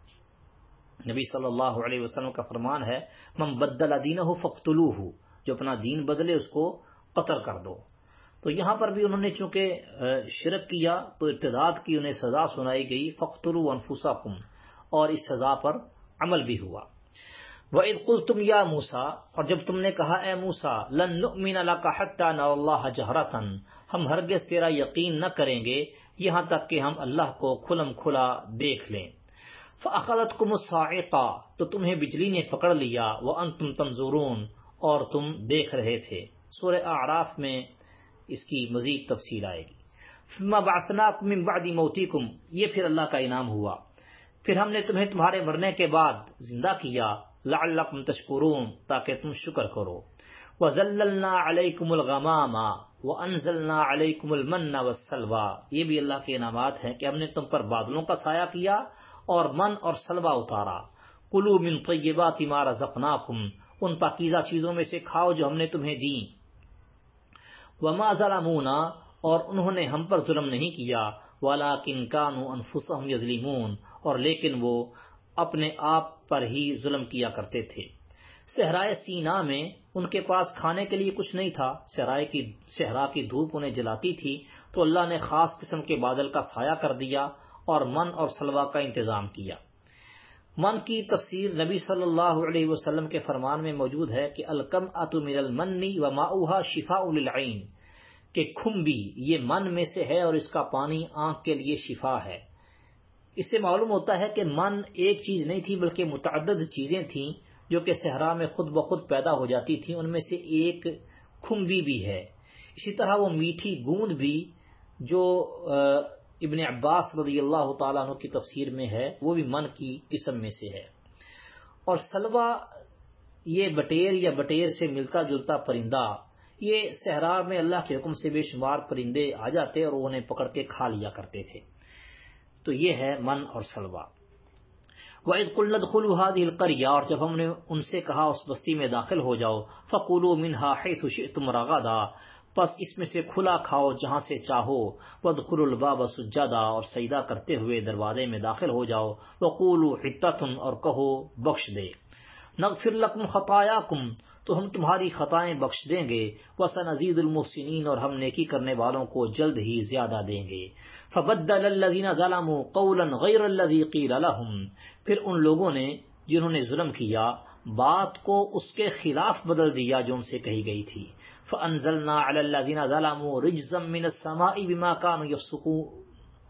نبی صلی اللہ علیہ وسلم کا فرمان ہے، من بدل دینہ فاقتلوہ جو اپنا دین بدلے اس کو قتل کر دو۔ تو یہاں پر بھی انہوں نے چونکہ شرک کیا تو ارتداد کی انہیں سزا سنائی گئی، فاقتلوا انفسکم، اور اس سزا پر عمل بھی ہوا۔ وَإِذْ قُلْتُمْ يَا مُوسَىٰ اور جب تم نے کہا اے موسیٰ، لن نؤمن لك حتى نرى الله جهرة ہم ہرگز تیرا یقین نہ کریں گے یہاں تک کہ ہم اللہ کو کھلم کھلا دیکھ لیں۔ فَأَخَذَتْكُمُ الصَّاعِقَةُ تو تمہیں بجلی نے پکڑ لیا، وَأَنْتُمْ تَنْظُرُونَ اور تم دیکھ رہے تھے۔ سورہ اعراف میں اس کی مزید تفصیل آئے گی۔ ثُمَّ بَعَثْنَاكُم مِّن بَعْدِ مَوْتِكُمْ یہ پھر اللہ کا انعام ہوا، پھر ہم نے تمہیں تمہارے مرنے کے بعد زندہ کیا، لعلکم تشکرون تاکہ تم شکر کرو۔ وَذَلَّلْنَا عَلَيْكُمُ الْغَمَامَ وَأَنزَلْنَا عَلَيْكُمُ الْمَنَّ وَالسَّلْوَىٰ یہ بھی اللہ کے انعامات ہیں کہ ہم نے تم پر بادلوں کا سایہ کیا اور من اور سلوہ اتارا۔ کُلُوا مِن طَیِّبَاتِ مَا رَزَقْنَاکُمْ ان پاکیزہ چیزوں میں سے کھاؤ جو ہم نے تمہیں دیں۔ وَمَا ظَلَمُونَا اور انہوں نے ہم پر ظلم نہیں کیا، وَلَٰكِن كَانُوا أَنفُسَهُمْ يَظْلِمُونَ اور لیکن وہ اپنے آپ پر ہی ظلم کیا کرتے تھے۔ صحرائے سینا میں ان کے پاس کھانے کے لیے کچھ نہیں تھا، صحرائے کی صحرا کی دھوپ انہیں جلاتی تھی، تو اللہ نے خاص قسم کے بادل کا سایہ کر دیا اور من اور سلوہ کا انتظام کیا۔ من کی تفسیر نبی صلی اللہ علیہ وسلم کے فرمان میں موجود ہے کہ الکمأۃ من المن وماؤها شفاء للعین کہ کھمبی یہ من میں سے ہے اور اس کا پانی آنکھ کے لیے شفا ہے۔ اس سے معلوم ہوتا ہے کہ من ایک چیز نہیں تھی بلکہ متعدد چیزیں تھیں جو کہ صحرا میں خود بخود پیدا ہو جاتی تھیں، ان میں سے ایک کھمبی بھی ہے۔ اسی طرح وہ میٹھی گوند بھی جو ابن عباس رضی اللہ تعالیٰ عنہ کی تفسیر میں ہے وہ بھی من کی قسم میں سے ہے۔ اور سلوہ یہ بٹیر یا بٹیر سے ملتا جلتا پرندہ، یہ صحرا میں اللہ کے حکم سے بے شمار پرندے آ جاتے اور وہ انہیں پکڑ کے کھا لیا کرتے تھے. تو یہ ہے من اور سلوہ. وَإِذْ قُلْنَا ادْخُلُوا هَٰذِهِ الْقَرْيَةَ، اور جب ہم نے ان سے کہا اس بستی میں داخل ہو جاؤ، فَكُلُوا مِنْهَا حَيْثُ شِئْتُمْ رَغَدًا، پس اس میں سے کھلا کھاؤ جہاں سے چاہو، وَادْخُلُوا الْبَابَ سُجَّدًا، اور سجدہ کرتے ہوئے دروازے میں داخل ہو جاؤ، وَقُولُوا حِطَّةٌ، اور کہو بخش دے، نَغْفِرْ لَكُمْ خَطَايَاكُمْ، تو ہم تمہاری خطائیں بخش دیں گے، وَسَنَزِيدُ الْمُحْسِنِينَ، اور ہم نیکی کرنے والوں کو جلد ہی زیادہ دیں گے. فَبَدَّلَ الَّذِينَ ظَلَمُوا قَوْلًا غَيْرَ الَّذِي قِيلَ لَهُمْ، پھر ان لوگوں نے جنہوں نے ظلم کیا بات کو اس کے خلاف بدل دیا جو ان سے کہی گئی تھی. فَأَنزَلْنَا عَلَى الَّذِينَ ظَلَمُوا رِجْزًا مِّنَ السَّمَاءِ بِمَا كَانُوا يَفْسُقُونَ،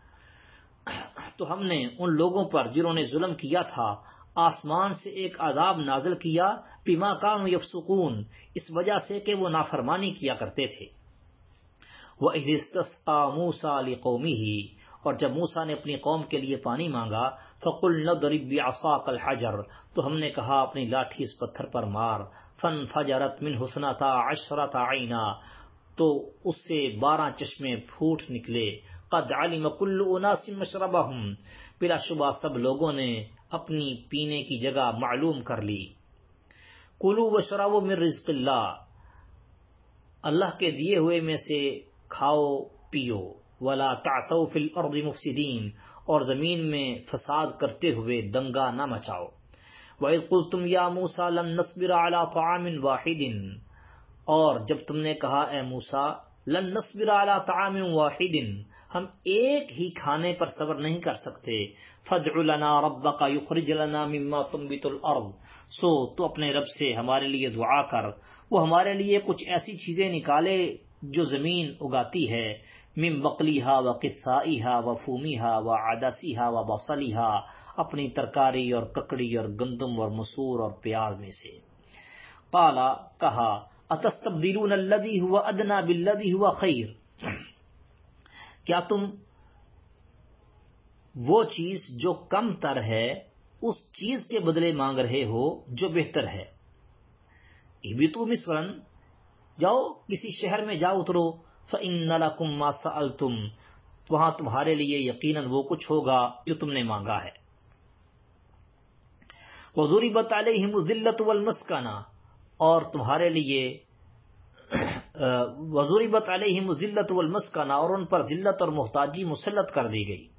تو ہم نے ان لوگوں پر جنہوں نے ظلم کیا تھا آسمان سے ایک عذاب نازل کیا، بِمَا كَانُوا يَفْسُقُونَ، اس وجہ سے کہ وہ نافرمانی کیا کرتے تھے. وَإِذِ اسْتَسْقَىٰ مُوسَىٰ لِقَوْمِهِ، اور جب موسیٰ نے اپنی قوم کے لیے پانی مانگا، فَقُلْنَا اضْرِب بِّعَصَاكَ الْحَجَرَ، تو ہم نے کہا اپنی لاٹھی اس پتھر پر مار. فَانْفَجَرَتْ مِنْهُ اثْنَتَا عَشْرَةَ عَيْنًا، تو اس سے بارہ چشمے پھوٹ نکلے. قَدْ عَلِمَ كُلُّ أُنَاسٍ مَّشْرَبَهُمْ، بلا شبہ سب لوگوں نے اپنی پینے کی جگہ معلوم کر لی. کُلُوا وَاشْرَبُوا مِن رِّزْقِ اللَّهِ، اللہ کے دیے ہوئے میں سے کھاؤ پیو. وَلَا تَعْثَوْا فِي الْأَرْضِ مُفْسِدِينَ، اور زمین میں فساد کرتے ہوئے دنگا نہ مچاؤ. وَإِذْ قُلْتُمْ يَا مُوسَىٰ لَن نَّصْبِرَ عَلَىٰ طَعَامٍ وَاحِدٍ، اور جب تم نے کہا اے موسیٰ لن نصبر علی طعام واحد، ہم ایک ہی کھانے پر صبر نہیں کر سکتے. فادع لنا ربک یخرج لنا مما تنبت الارض، سو تو اپنے رب سے ہمارے لیے دعا کر، وہ ہمارے لیے کچھ ایسی چیزیں نکالے جو زمین اگاتی ہے. من بقلیہا و قثائیہا و فومیہا و عدسیہا و بصلیہا، اپنی ترکاری اور ککڑی اور گندم اور مسور اور پیاز میں سے. قال، کہا، اتستبدلون الذی هو ادنی بالذی هو خیر، کیا تم وہ چیز جو کم تر ہے اس چیز کے بدلے مانگ رہے ہو جو بہتر ہے. اہبطوا مصرا، جاؤ کسی شہر میں جاؤ اترو. فإن لکم ما سألتم، وہاں تمہارے لیے یقیناً وہ کچھ ہوگا جو تم نے مانگا ہے. وضربت علیہم الذلۃ والمسکنہ، اور تمہارے لیے وضربت علیہم الذلۃ والمسکنہ، اور ان پر ذلت اور محتاجی مسلط کر دی گئی.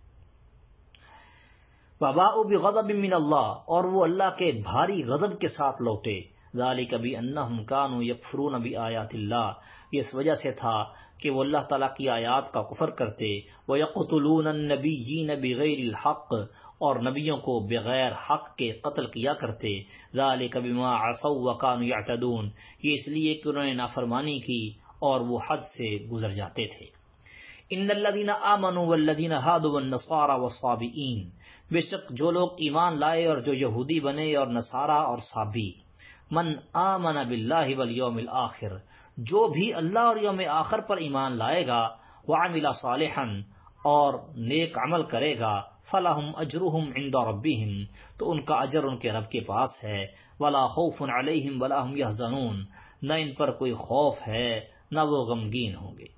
وباءوا بغضب من اللہ، اور وہ اللہ کے بھاری غضب کے ساتھ لوٹے. ذالک بانہم کانوا یکفرون بآیات اللہ، یہ اس وجہ سے تھا کہ وہ اللہ تعالیٰ کی آیات کا کفر کرتے. وَيَقْتُلُونَ النَّبِيِّينَ بِغَيْرِ الْحَقِّ، اور نبیوں کو بغیر حق کے قتل کیا کرتے. ذَلِكَ بِمَا عَصَوْا وَكَانُوا يَعْتَدُونَ، یہ اس لیے کہ انہوں نے نافرمانی کی اور وہ حد سے گزر جاتے تھے. ان الذین آمنوا والذین هادوا والنصارى والصابئین، بے شک جو لوگ ایمان لائے اور جو یہودی بنے اور نصارہ اور صابی. من آمن باللہ والیوم الآخر، جو بھی اللہ اور یوم آخر پر ایمان لائے گا. وعمل صالحا، اور نیک عمل کرے گا. فلہم اجرہم عند ربہم، تو ان کا اجر ان کے رب کے پاس ہے. ولا خوف علیہم ولا ہم یحزنون، نہ ان پر کوئی خوف ہے نہ وہ غمگین ہوں گے.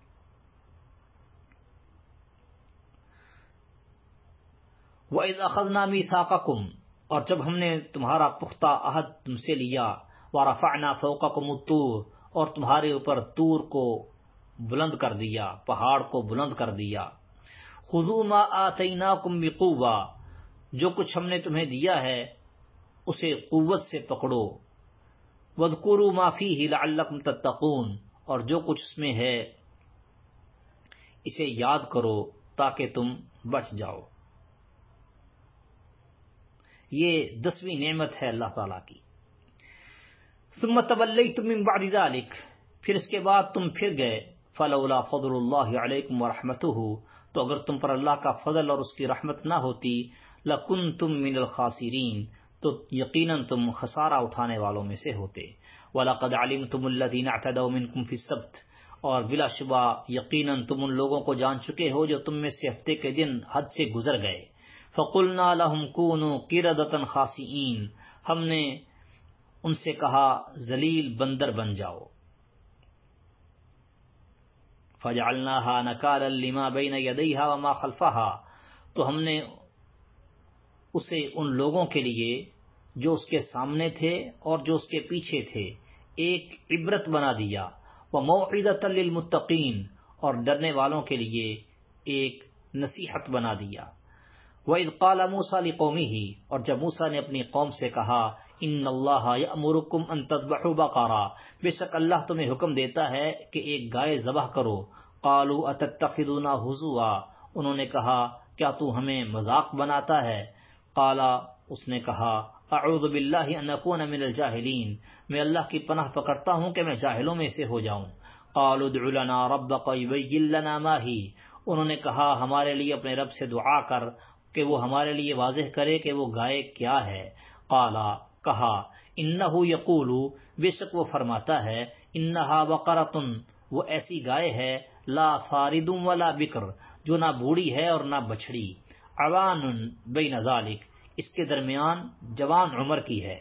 وَإِذْ أَخَذْنَا مِيثَاقَكُمْ، اور جب ہم نے تمہارا پختہ عہد تم سے لیا. وَرَفَعْنَا فَوْقَكُمُ الطُّورَ، اور تمہارے اوپر طور کو بلند کر دیا، پہاڑ کو بلند کر دیا. خُذُوا مَا آتَيْنَاكُمْ بِقُوَّةٍ، جو کچھ ہم نے تمہیں دیا ہے اسے قوت سے پکڑو. وَاذْكُرُوا مَا فِيهِ لَعَلَّكُمْ تَتَّقُونَ، اور جو کچھ اس میں ہے اسے یاد کرو تاکہ تم بچ جاؤ. یہ دسویں نعمت ہے اللہ تعالیٰ کی. ثم تولیتم من بعد ذلک، پھر اس کے بعد تم پھر گئے. فلولا فضل اللہ علیکم ورحمتہ، تو اگر تم پر اللہ کا فضل اور اس کی رحمت نہ ہوتی. لکنتم من الخاسرین، تو یقیناً تم خسارہ اٹھانے والوں میں سے ہوتے. ولقد علمتم الذین اعتدوا منکم فی السبت، اور بلا شبہ یقیناً تم ان لوگوں کو جان چکے ہو جو تم میں سے ہفتے کے دن حد سے گزر گئے. فقلنا لهم كونوا قردة خاسئین، ہم نے ان سے کہا ذلیل بندر بن جاؤ. فجعلناها نکالا لما بین یدیہا وما خلفہا، تو ہم نے اسے ان لوگوں کے لیے جو اس کے سامنے تھے اور جو اس کے پیچھے تھے ایک عبرت بنا دیا، وموعظۃ للمتقین، اور ڈرنے والوں کے لیے ایک نصیحت بنا دیا۔ وَإِذْ قَالَ مُوسَىٰ لِقَوْمِهِ، اور جب موسیٰ نے اپنی قوم سے کہا، ان اللہ یأمرکم ان تذبحوا بقرہ، بے شک اللہ تمہیں حکم دیتا ہے کہ ایک گائے ذبح کرو۔ قالوا اتتخذنا ہزوا، انہوں نے کہا کیا تو ہمیں مذاق بناتا ہے؟ قال، اس نے کہا اعوذ باللہ ان اکون من الجاہلین، میں اللہ کی پناہ پکڑتا ہوں کہ میں جاہلوں میں سے ہو جاؤں۔ قالوا ادع لنا ربک یبین لنا ما ہی، انہوں نے کہا ہمارے لیے اپنے رب سے دعا کر کہ وہ ہمارے لیے واضح کرے کہ وہ گائے کیا ہے۔ قال، کہا انہ یقول، بے شک وہ فرماتا ہے، انہا بقرۃ، وہ ایسی گائے ہے، لا فارد ولا بکر، جو نہ بوڑھی ہے اور نہ بچڑی، عوان بین ذالک، اس کے درمیان جوان عمر کی ہے۔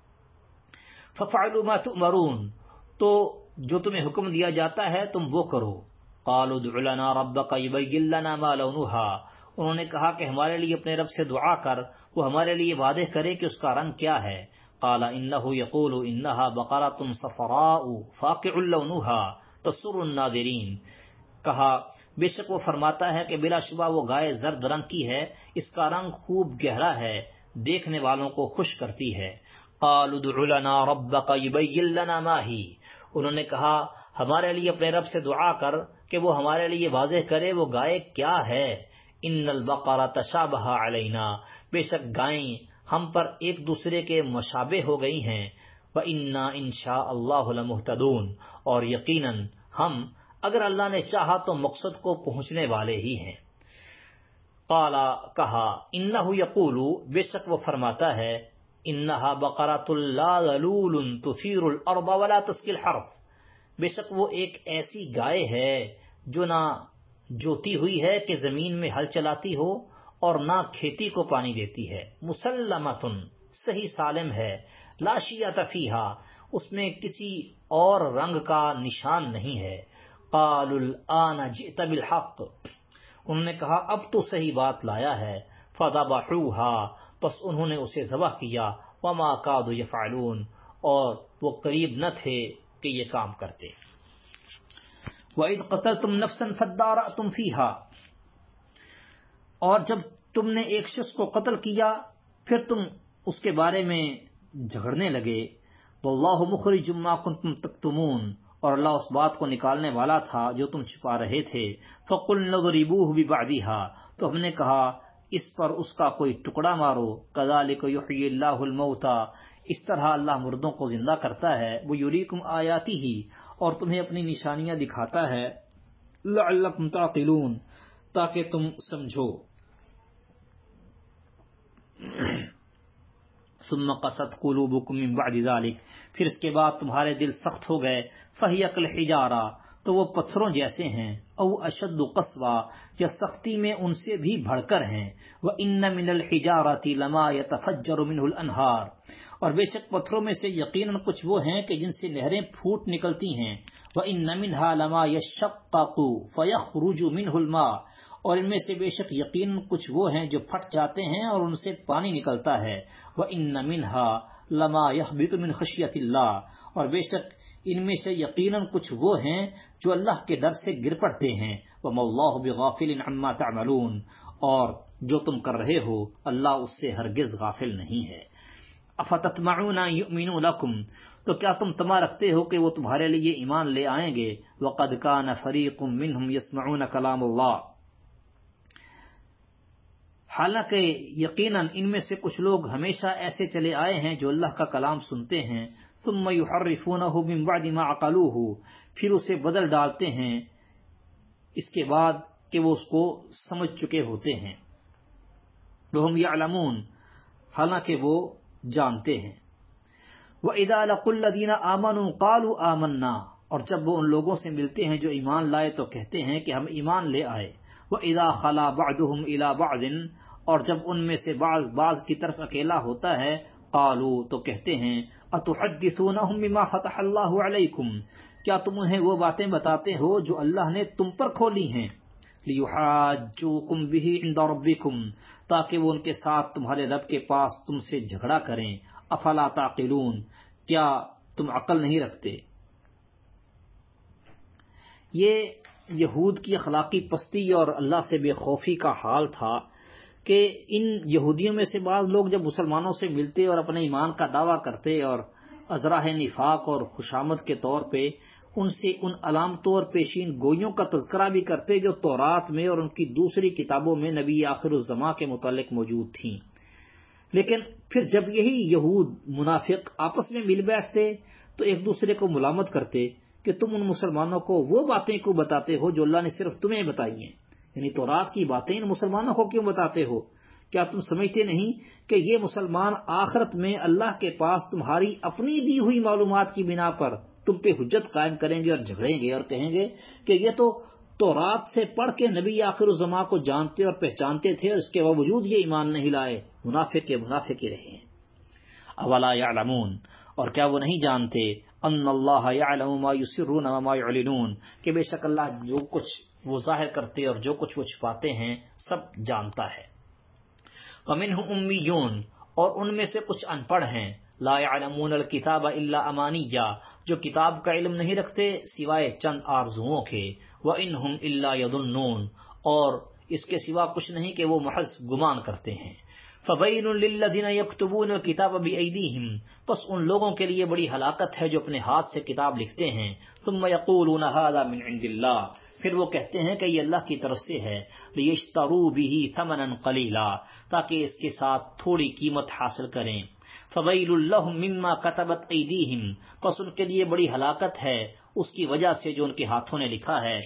ففعلوا ما تؤمرون، تو جو تمہیں حکم دیا جاتا ہے تم وہ کرو۔ قالوا ادع لنا ربک یبین لنا ما لونھا، انہوں نے کہا کہ ہمارے لیے اپنے رب سے دعا کر وہ ہمارے لیے واضح کرے کہ اس کا رنگ کیا ہے۔ قال انہ یقول انہا بقرۃ صفراء فاقع لونھا تسر الناظرین، کہا بے شک وہ فرماتا ہے کہ بلا شبہ وہ گائے زرد رنگ کی ہے، اس کا رنگ خوب گہرا ہے، دیکھنے والوں کو خوش کرتی ہے۔ قالوا ادع لنا ربک یبین لنا ما ہی، انہوں نے کہا ہمارے لیے اپنے رب سے دعا کر کہ وہ ہمارے لیے واضح کرے وہ گائے کیا ہے۔ ان البقرہ تشابہ علینا، بے شک گائیں ہم پر ایک دوسرے کے مشابہ ہو گئی ہیں۔ وَإِنَّا إِن شَاءَ اللَّهُ لَمُهْتَدُونَ، اور یقیناً ہم اگر اللہ نے چاہا تو مقصد کو پہنچنے والے ہی ہیں۔ قال، کہا انہ یقول، بے شک وہ فرماتا ہے، انہا بقرۃ لا ذلول تثیر الارض ولا تسقی الحرث، بے شک وہ ایک ایسی گائے ہے جو نہ جوتی ہوئی ہے کہ زمین میں ہل چلاتی ہو اور نہ کھیتی کو پانی دیتی ہے۔ مسلمۃ، صحیح سالم ہے، لا شیۃ فیہا، اس میں کسی اور رنگ کا نشان نہیں ہے۔ قالوا الآن جئت بالحق، انہوں نے کہا اب تو صحیح بات لایا ہے۔ فذبحوها، پس انہوں نے اسے ذبح کیا۔ وما کادوا یفعلون، اور وہ قریب نہ تھے کہ یہ کام کرتے۔ وَإِذْ قَتَلْتُمْ نَفْسًا فَادَّارَأْتُمْ فِيهَا، اور جب تم نے ایک شخص کو قتل کیا پھر تم اس کے بارے میں جھگڑنے لگے۔ وَاللَّهُ مُخْرِجٌ مَا كُنتُمْ تَكْتُمُونَ، اور اللہ اس بات کو نکالنے والا تھا جو تم چھپا رہے تھے۔ فَقُلْنَا اضْرِبُوهُ بِبَعْضِهَا، تو ہم نے کہا اس پر اس کا کوئی ٹکڑا مارو۔ كَذَلِكَ يُحْيِي اللَّهُ الْمَوْتَى، اس طرح اللہ مردوں کو زندہ کرتا ہے۔ وَيُرِيكُمْ آيَاتِهِ، اور تمہیں اپنی نشانیاں دکھاتا ہے۔ لَعَلَّكُمْ تَعْقِلُونَ، تاکہ تم سمجھو۔ ثم قست قلوبكم من بعد ذلك، پھر اس کے بعد تمہارے دل سخت ہو گئے۔ فہی کالحجارہ، تو وہ پتھروں جیسے ہیں۔ او اشد قسوہ، یا سختی میں ان سے بھی بڑھ کر ہیں۔ وَإِنَّ مِنَ الْحِجَارَةِ لَمَا يَتَفَجَّرُ مِنْهُ الْأَنْهَارُ، اور بے شک پتھروں میں سے یقیناً کچھ وہ ہیں کہ جن سے نہریں پھوٹ نکلتی ہیں۔ وَإِنَّ مِنْهَا لَمَا يَشَّقَّقُ فَيَخْرُجُ مِنْهُ الْمَاءُ، اور ان میں سے بے شک یقیناً کچھ وہ ہیں جو پھٹ جاتے ہیں اور ان سے پانی نکلتا ہے۔ وَإِنَّ مِنْهَا لَمَا يَهْبِطُ مِنْ خَشْيَةِ اللَّهِ، اور بے شک ان میں سے یقیناً کچھ وہ ہیں جو اللہ کے ڈر سے گر پڑتے ہیں۔ وَمَا اللَّهُ بِغَافِلٍ عَمَّا تَعْمَلُونَ، اور جو تم کر رہے ہو اللہ اس سے ہرگز غافل نہیں ہے۔ أَفَتَطْمَعُونَ أَن يُؤْمِنُوا لَكُمْ، تو کیا تم طمع رکھتے ہو کہ وہ تمہارے لیے ایمان لے آئیں گے؟ وَقَدْ كَانَ فَرِيقٌ مِّنْهُمْ يَسْمَعُونَ كَلَامَ اللَّهِ، حالانکہ یقیناً ان میں سے کچھ لوگ ہمیشہ ایسے چلے آئے ہیں جو اللہ کا کلام سنتے ہیں۔ ثم يحرفونه من بعد ما عقلوه، پھر اسے بدل ڈالتے ہیں اس کے بعد کہ وہ اس کو سمجھ چکے ہوتے ہیں۔ وهم يعلمون، حالانکہ وہ جانتے ہیں۔ وَإِذَا لَقُوا الَّذِينَ آمَنُوا قَالُوا آمَنَّا، اور جب وہ ان لوگوں سے ملتے ہیں جو ایمان لائے تو کہتے ہیں کہ ہم ایمان لے آئے۔ وَإِذَا خَلَا بَعْضُهُمْ إِلَى بَعْضٍ، اور جب ان میں سے بعض بعض کی طرف اکیلا ہوتا ہے، قالوا، تو کہتے ہیں، اتحدثونہم بما فتح اللہ علیکم، کیا تم انہیں وہ باتیں بتاتے ہو جو اللہ نے تم پر کھولی ہیں؟ لِيُحَاجُّوكُمْ بِهِ عِنْدَ رَبِّكُمْ، تاکہ وہ ان کے ساتھ تمہارے رب کے پاس تم سے جھگڑا کریں۔ افلا تعقلون، کیا تم عقل نہیں رکھتے؟ یہ یہود کی اخلاقی پستی اور اللہ سے بے خوفی کا حال تھا کہ ان یہودیوں میں سے بعض لوگ جب مسلمانوں سے ملتے اور اپنے ایمان کا دعویٰ کرتے اور ازراہ نفاق اور خوشامد کے طور پہ ان سے ان علامتوں اور پیشین گوئیوں کا تذکرہ بھی کرتے جو تورات میں اور ان کی دوسری کتابوں میں نبی آخر الزماں کے متعلق موجود تھیں، لیکن پھر جب یہی یہود منافق آپس میں مل بیٹھتے تو ایک دوسرے کو ملامت کرتے کہ تم ان مسلمانوں کو وہ باتیں کیوں بتاتے ہو جو اللہ نے صرف تمہیں بتائی ہیں، یعنی تورات کی باتیں ان مسلمانوں کو کیوں بتاتے ہو؟ کیا تم سمجھتے نہیں کہ یہ مسلمان آخرت میں اللہ کے پاس تمہاری اپنی دی ہوئی معلومات کی بنا پر تم پہ حجت قائم کریں گے اور جھگڑیں گے اور کہیں گے کہ یہ تو تورات سے پڑھ کے نبی آخر الزماں کو جانتے اور پہچانتے تھے اور اس کے باوجود یہ ایمان نہیں لائے، منافق کے منافق ہی رہے ہیں۔ اولا یعلمون، اور کیا وہ نہیں جانتے ان اللہ یعلم ما یسرون وما یعلنون، کہ بے شک اللہ جو کچھ وہ ظاہر کرتے اور جو کچھ وہ چھپاتے ہیں سب جانتا ہے۔ ومنهم امیون، اور ان میں سے کچھ ان پڑھ ہیں، لا يعلمون الکتاب الا امانیہ، جو کتاب کا علم نہیں رکھتے سوائے چند آرزوؤں کے، وانہم الا یظنون، اور اس کے سوا کچھ نہیں کہ وہ محض گمان کرتے ہیں۔ فویل للذین یکتبون الکتاب بایدیہم، پس ان لوگوں کے لیے بڑی ہلاکت ہے جو اپنے ہاتھ سے کتاب لکھتے ہیں، ثم یقولون ھذا من عند اللہ، پھر وہ کہتے ہیں کہ یہ اللہ کی طرف سے ہے، لیشتروا بہ ثمنا قلیلا، تاکہ اس کے ساتھ تھوڑی قیمت حاصل کریں۔ فویل لہم مما کتبت ایدیہم، پس ان کے لیے بڑی ہلاکت ہے اس کی وجہ سے جو ان کے ہاتھوں نے لکھا ہے،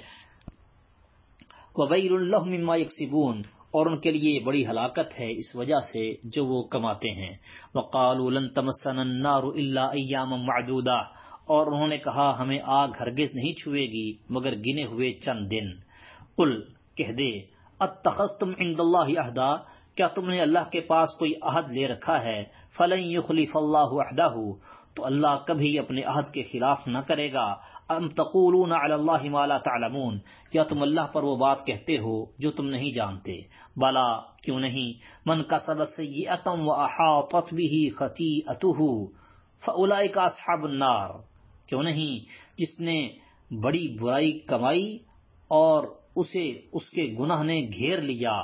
وویل لہم مما یکسبون، اور ان کے لیے بڑی ہلاکت ہے اس وجہ سے جو وہ کماتے ہیں۔ وقالوا لن تمسنا النار الا ایاما معدودہ، اور انہوں نے کہا ہمیں آگ ہرگز نہیں چھوئے گی مگر گنے ہوئے چند دن۔ قل، کہہ دے، اتخذتم عند اللہ عہدا، کیا تم نے اللہ کے پاس کوئی عہد لے رکھا ہے؟ فلن یخلف اللہ عہدہ، تو اللہ کبھی اپنے عہد کے خلاف نہ کرے گا۔ ام تقولون علی اللہ ما لا تعلمون، کیا تم اللہ پر وہ بات کہتے ہو جو تم نہیں جانتے؟ بلا، کیوں نہیں، من کسب سیئۃ واحاطت بہ خطیئتہ فاولئک اصحاب النار، کیوں نہیں، جس نے بڑی برائی کمائی اور اسے اس کے گناہ نے گھیر لیا،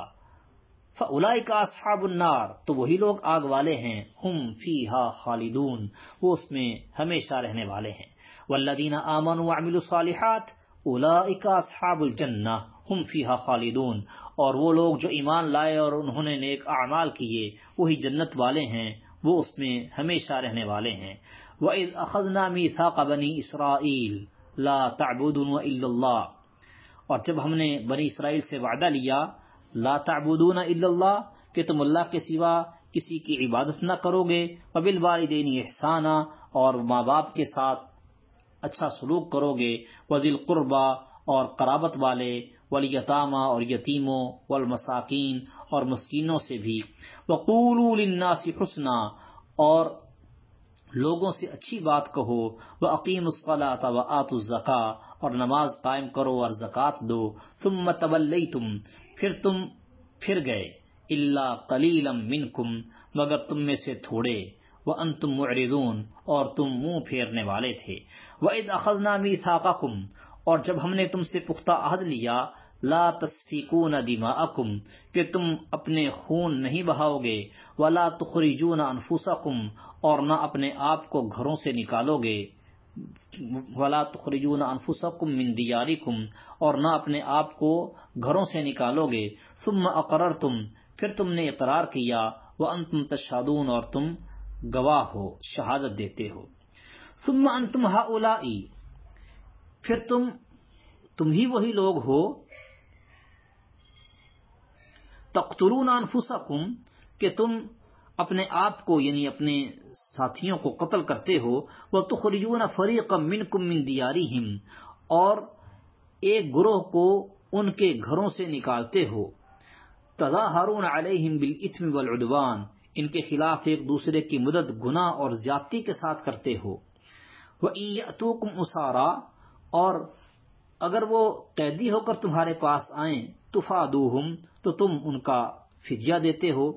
فاولئک اصحاب النار، تو وہی لوگ آگ والے ہیں، ہم فیہا خالدون، وہ اس میں ہمیشہ رہنے والے ہیں۔ والذین آمنوا وعملوا الصالحات اولئک اصحاب الجنہ ہم فیہا خالدون، اور وہ لوگ جو ایمان لائے اور انہوں نے نیک اعمال کیے وہی جنت والے ہیں، وہ اس میں ہمیشہ رہنے والے ہیں۔ وَإِذْ أَخَذْنَا مِيثَاقَ بَنِي إِسْرَائِيلَ لَا تَعْبُدُونَ إِلَّا اللَّهَ، اور جب ہم نے بنی اسرائیل سے وعدہ لیا لا تعبدون الا اللہ، کہ تم اللہ کے سوا کسی کی عبادت نہ کرو گے، وبالوالدین احسانا، اور ماں باپ کے ساتھ اچھا سلوک کرو گے، وذی القربى، اور قرابت والے، والیتامى، اور یتیموں، والمساکین، اور مسکینوں سے بھی، وقولوا للناس حسنا، اور لوگوں سے اچھی بات کہو، وَأَقِيمُوا الصَّلَاةَ وَآتُوا الزَّكَاةَ، اور نماز قائم کرو اور زکوٰۃ دو، ثُمَّ تَوَلَّيْتُمْ، پھر تم پھر گئے، إِلَّا قَلِيلًا مِّنْكُمْ، مگر تم میں سے تھوڑے، وَأَنْتُمْ مُعْرِضُونَ، اور تم منہ پھیرنے والے تھے۔ وَإِذْ أَخَذْنَا مِيثَاقَكُمْ، اور جب ہم نے تم سے پختہ عہد لیا، لا تسفکون دماءکم، کہ تم اپنے خون نہیں بہاؤ گے، ولا تخرجون انفسکم، اور نہ اپنے آپ کو گھروں سے نکالو گے، ولا تخرجون انفسکم من دیارکم، اور نہ اپنے آپ کو گھروں سے نکالو گے، ثم اقررتم، پھر تم نے اقرار کیا، وانتم تشہدون، اور تم گواہ ہو، شہادت دیتے ہو، ثم انتم ہؤلاء، پھر تم تم ہی وہی لوگ ہو، تقتلون انفسکم، کہ تم اپنے آپ کو یعنی اپنے ساتھیوں کو قتل کرتے ہو، وتخرجون فریقا منکم من دیارہم، اور ایک گروہ کو ان کے گھروں سے نکالتے ہو، تظاہرون علیہم بالاثم والعدوان، ان کے خلاف ایک دوسرے کی مدد گناہ اور زیادتی کے ساتھ کرتے ہو، وَإِن يَأْتُوكُمْ أُسَارَىٰ، اور اگر وہ قیدی ہو کر تمہارے پاس آئیں تفادوہم تو تم ان کا فدیہ دیتے ہو.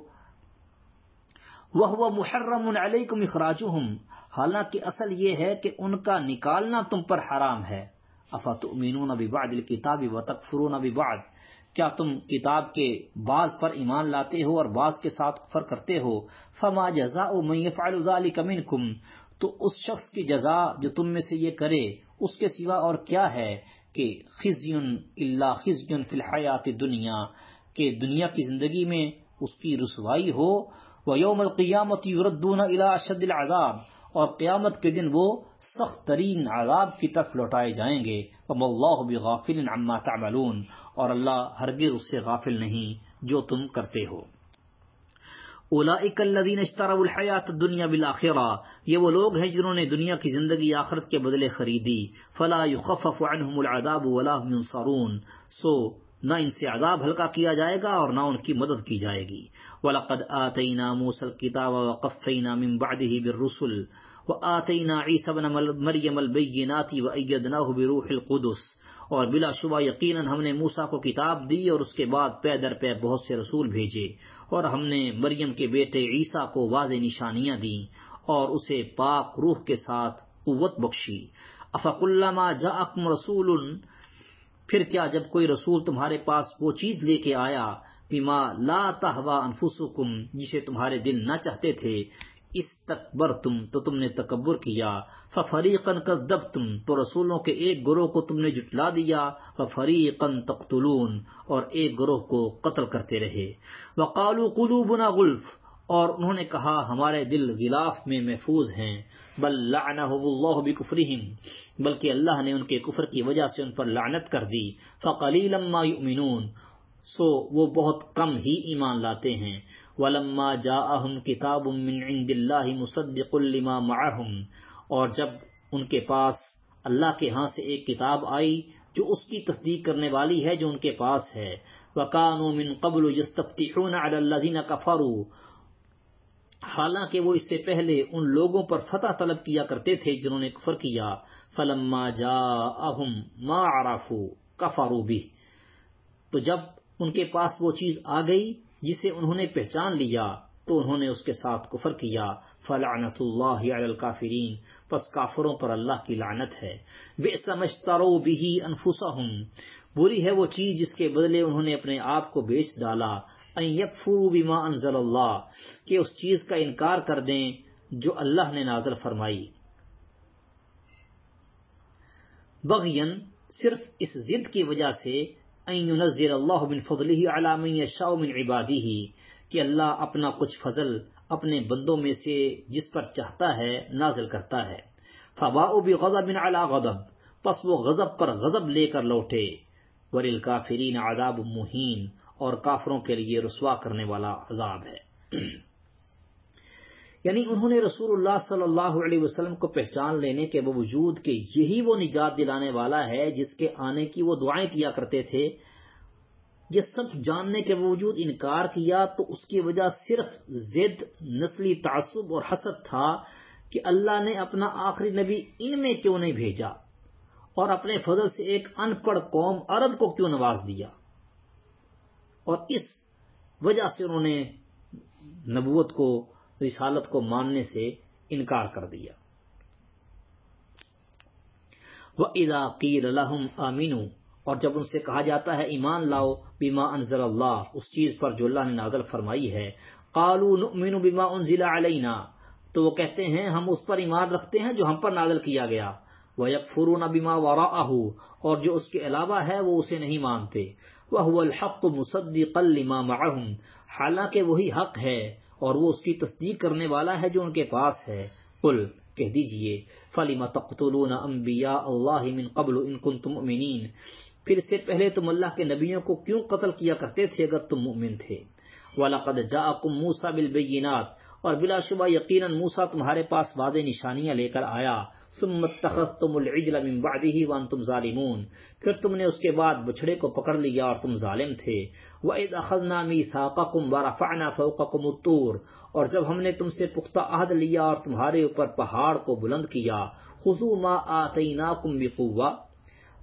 وَهُوَ مُحَرَّمٌ عَلَيْكُمْ إِخْرَاجُهُمْ حالانکہ اصل یہ ہے کہ ان کا نکالنا تم پر حرام ہے. أَفَتُؤْمِنُونَ بِبَعْضِ الْكِتَابِ وَتَكْفُرُونَ بِبَعْضٍ کیا تم کتاب کے بعض پر ایمان لاتے ہو اور بعض کے ساتھ کفر کرتے ہو. فَمَا جَزَاءُ مَن يَفْعَلُ ذَلِكَ مِنْكُمْ تو اس شخص کی جزا جو تم میں سے یہ کرے اس کے سوا اور کیا ہے کہ خزی الا خزی فی الحیات الدنیا کہ دنیا کی زندگی میں اس کی رسوائی ہو. وَيَوْمَ الْقِيَامَةِ يُرَدُّونَ إِلَىٰ أَشَدِّ الْعَذَابِ اور قیامت کے دن وہ سخت ترین عذاب کی طرف لوٹائے جائیں گے. وَمَا اللَّهُ بِغَافِلٍ عَمَّا تَعْمَلُونَ اور اللہ ہرگز اس سے غافل نہیں جو تم کرتے ہو. اولئک الذین اشتروا الحیاۃ الدنیا بالآخرہ یہ وہ لوگ ہیں جنہوں نے دنیا کی زندگی آخرت کے بدلے خریدی. فلا یخفف عنہم العذاب ولا هم ينصرون سو نہ ان سے عذاب ہلکا کیا جائے گا اور نہ ان کی مدد کی جائے گی. وَلَقَدْ آتَيْنَا مُوسَى الْكِتَابَ وَقَفَّيْنَا مِن بَعْدِهِ بِالرُّسُلِ وَآتَيْنَا عِيسَى ابْنَ مَرْيَمَ الْبَيِّنَاتِ وَأَيَّدْنَاهُ بِرُوحِ الْقُدُسِ اور بلا شبہ یقیناً ہم نے موسیٰ کو کتاب دی اور اس کے بعد پے در پے بہت سے رسول بھیجے اور ہم نے مریم کے بیٹے عیسیٰ کو واضح نشانیاں دیں اور اسے پاک روح کے ساتھ قوت بخشی. أَفَكُلَّمَا جَاءَكُمْ رَسُولٌ پھر کیا جب کوئی رسول تمہارے پاس وہ چیز لے کے آیا بما لا تہوی انفسکم جسے تمہارے دل نہ چاہتے تھے استکبرتم تو تم نے تکبر کیا. ففریقا کذبتم تو رسولوں کے ایک گروہ کو تم نے جھٹلا دیا. وفریقا تقتلون اور ایک گروہ کو قتل کرتے رہے. وقالوا قلوبنا غلف اور انہوں نے کہا ہمارے دل غلاف میں محفوظ ہیں. بل لعنهم اللہ بکفرهم بلکہ اللہ نے ان کے کفر کی وجہ سے ان پر لعنت کر دی. فقلیلا ما یؤمنون سو وہ بہت کم ہی ایمان لاتے ہیں. ولما جاءهم کتاب من عند اللہ مصدق لما معهم اور جب ان کے پاس اللہ کے ہاں سے ایک کتاب آئی جو اس کی تصدیق کرنے والی ہے جو ان کے پاس ہے. وکانوا من قبل یستفتحون علی الذین کفروا حالانکہ وہ اس سے پہلے ان لوگوں پر فتح طلب کیا کرتے تھے جنہوں نے کفر کیا. فلما جاءهم ما عرفوا کفروا به تو جب ان کے پاس وہ چیز آ گئی جسے انہوں نے پہچان لیا تو انہوں نے اس کے ساتھ کفر کیا. فلعنت اللہ علی الکافرین پس کافروں پر اللہ کی لعنت ہے. بئس ما اشتروا به انفسهم بری ہے وہ چیز جس کے بدلے انہوں نے اپنے آپ کو بیچ ڈالا. ان یکفروا بما انزل اللہ کہ اس چیز کا انکار کر دیں جو اللہ نے نازل فرمائی. بغین صرف اس ضد کی وجہ سے ان ينزل اللہ من فضلہ علی من یشاء من عبادہ کہ اللہ اپنا کچھ فضل اپنے بندوں میں سے جس پر چاہتا ہے نازل کرتا ہے. فباؤوا بغضب علی غضب پس وہ غضب پر غضب لے کر لوٹے. وللکافرین عذاب مہین اور کافروں کے لیے رسوا کرنے والا عذاب ہے. یعنی انہوں نے رسول اللہ صلی اللہ علیہ وسلم کو پہچان لینے کے باوجود کہ یہی وہ نجات دلانے والا ہے جس کے آنے کی وہ دعائیں کیا کرتے تھے یہ سب جاننے کے باوجود انکار کیا تو اس کی وجہ صرف ضد نسلی تعصب اور حسد تھا کہ اللہ نے اپنا آخری نبی ان میں کیوں نہیں بھیجا اور اپنے فضل سے ایک ان پڑھ قوم عرب کو کیوں نواز دیا. اور اس وجہ سے انہوں نے نبوت کو رسالت کو ماننے سے انکار کر دیا. وَإِذَا قِيلَ لَهُمْ آمِنُوا اور جب ان سے کہا جاتا ہے ایمان لاؤ بما انزل اللہ اس چیز پر جو اللہ نے نازل فرمائی ہے. قالوا نؤمن بما انزل علینا تو وہ کہتے ہیں ہم اس پر ایمان رکھتے ہیں جو ہم پر نازل کیا گیا. وَيَكْفُرُونَ بِمَا وَرَاءَهُ اور جو اس کے علاوہ ہے وہ اسے نہیں مانتے. وَهُوَ الْحَقُّ مُصَدِّقًا لِمَا مَعَهُمْ حالانکہ وہی حق ہے اور وہ اس کی تصدیق کرنے والا ہے جو ان کے پاس ہے. قل کہہ دیجئے فَلِمَ تَقْتُلُونَ أَنْبِيَاءَ اللَّهِ مِنْ قَبْلُ إِن كُنْتُمْ مُؤْمِنِينَ پھر اس سے پہلے تم اللہ کے نبیوں کو کیوں قتل کیا کرتے تھے اگر تم مؤمن تھے. وَلَقَدْ جَاءَكُمْ مُوسَى بِالْبَيِّنَاتِ اور بلا شبہ یقیناً موسیٰ تمہارے پاس واضح نشانیاں لے کر آیا. ثم اتخذتم العجل من بعده وانتم ظالمون پھر تم نے اس کے بعد بچھڑے کو پکڑ لیا اور تم ظالم تھے. وَإِذْ أَخَذْنَا مِيثَاقَكُمْ وَرَفَعْنَا فَوْقَكُمُ الطُّورَ اور جب ہم نے تم سے پختہ عہد لیا اور تمہارے اوپر پہاڑ کو بلند کیا. خُذُوا مَا آتَيْنَاكُمْ بِقُوَّةٍ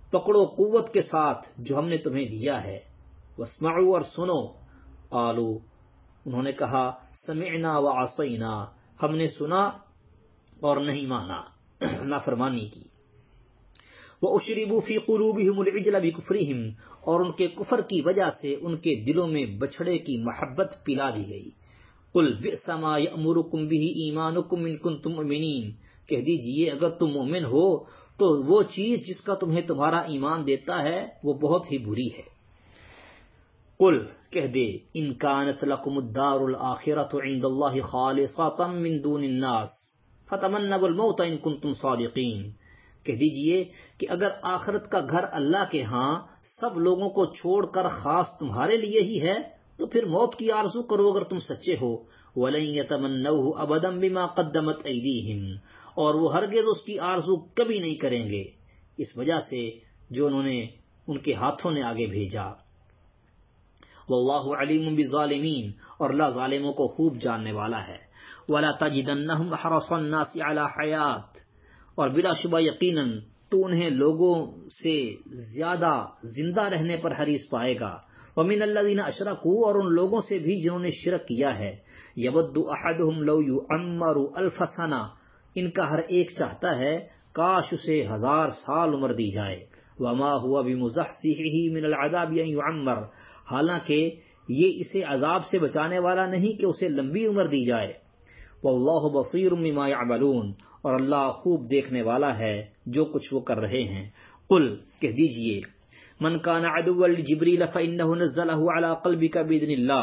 پکڑو قوت کے ساتھ جو ہم نے تمہیں دیا ہے. واسمعوا اور سنو. قالوا انہوں نے کہا سمعنا وعصینا ہم نے سنا اور نہیں مانا، نافرمانی کی. وَأُشْرِبُوا فِي قُلُوبِهِمُ الْعِجْلَ بِكُفْرِهِمْ اور ان کے کفر کی وجہ سے ان کے دلوں میں بچھڑے کی محبت پلا دی گئی. قُلْ بِئْسَ مَا يَأْمُرُكُمْ بِهِ إِيمَانُكُمْ إِن كُنتُم مُؤْمِنِينَ کہہ دیجئے اگر تم مومن ہو تو وہ چیز جس کا تمہیں تمہارا ایمان دیتا ہے وہ بہت ہی بری ہے. قُلْ کہہ دے إِن كَانَتْ لَكُمُ الدَّارُ الْآخِرَةُ عِندَ اللَّهِ خَالِصَةً مِّن دُونِ النَّاسِ فَتَمَنَّوُا الْمَوْتَ إِن كُنتُم صَادِقِينَ کہہ دیجئے کہ اگر آخرت کا گھر اللہ کے ہاں سب لوگوں کو چھوڑ کر خاص تمہارے لیے ہی ہے تو پھر موت کی آرزو کرو اگر تم سچے ہو. وَلَن يَتَمَنَّوْهُ أَبَدًا بِمَا قَدَّمَتْ أَيْدِيهِمْ اور وہ ہرگز اس کی آرزو کبھی نہیں کریں گے اس وجہ سے جو انہوں نے ان کے ہاتھوں نے آگے بھیجا. وَاللَّهُ عَلِيمٌ بِالظَّالِمِينَ اور اللہ ظالموں کو خوب جاننے والا ہے. وَلَا تَجِدَنَّهُمْ أَحْرَصَ النَّاسِ عَلَى حَيَاةٍ اور بلا شبہ یقیناً تو انہیں لوگوں سے زیادہ زندہ رہنے پر حریص پائے گا. وَمِنَ الَّذِينَ أَشْرَكُوا اور ان لوگوں سے بھی جنہوں نے شرک کیا ہے. يَوَدُّ أَحَدُهُمْ لَوْ يُعَمَّرُ أَلْفَ سَنَةٍ ان کا ہر ایک چاہتا ہے کاش اسے ہزار سال عمر دی جائے. وَمَا هُوَ بِمُزَحْزِحِهِ مِنَ الْعَذَابِ أَن يُعَمَّرَ حالانکہ یہ اسے عذاب سے بچانے والا نہیں کہ اسے لمبی عمر دی جائے. وَاللَّهُ بَصِيرٌ بِمَا يَعْمَلُونَ اور اللہ خوب دیکھنے والا ہے جو کچھ وہ کر رہے ہیں. قل کہہ دیجئے من کان عدوا لجبریل فإنه نزله على قلبك بإذن اللہ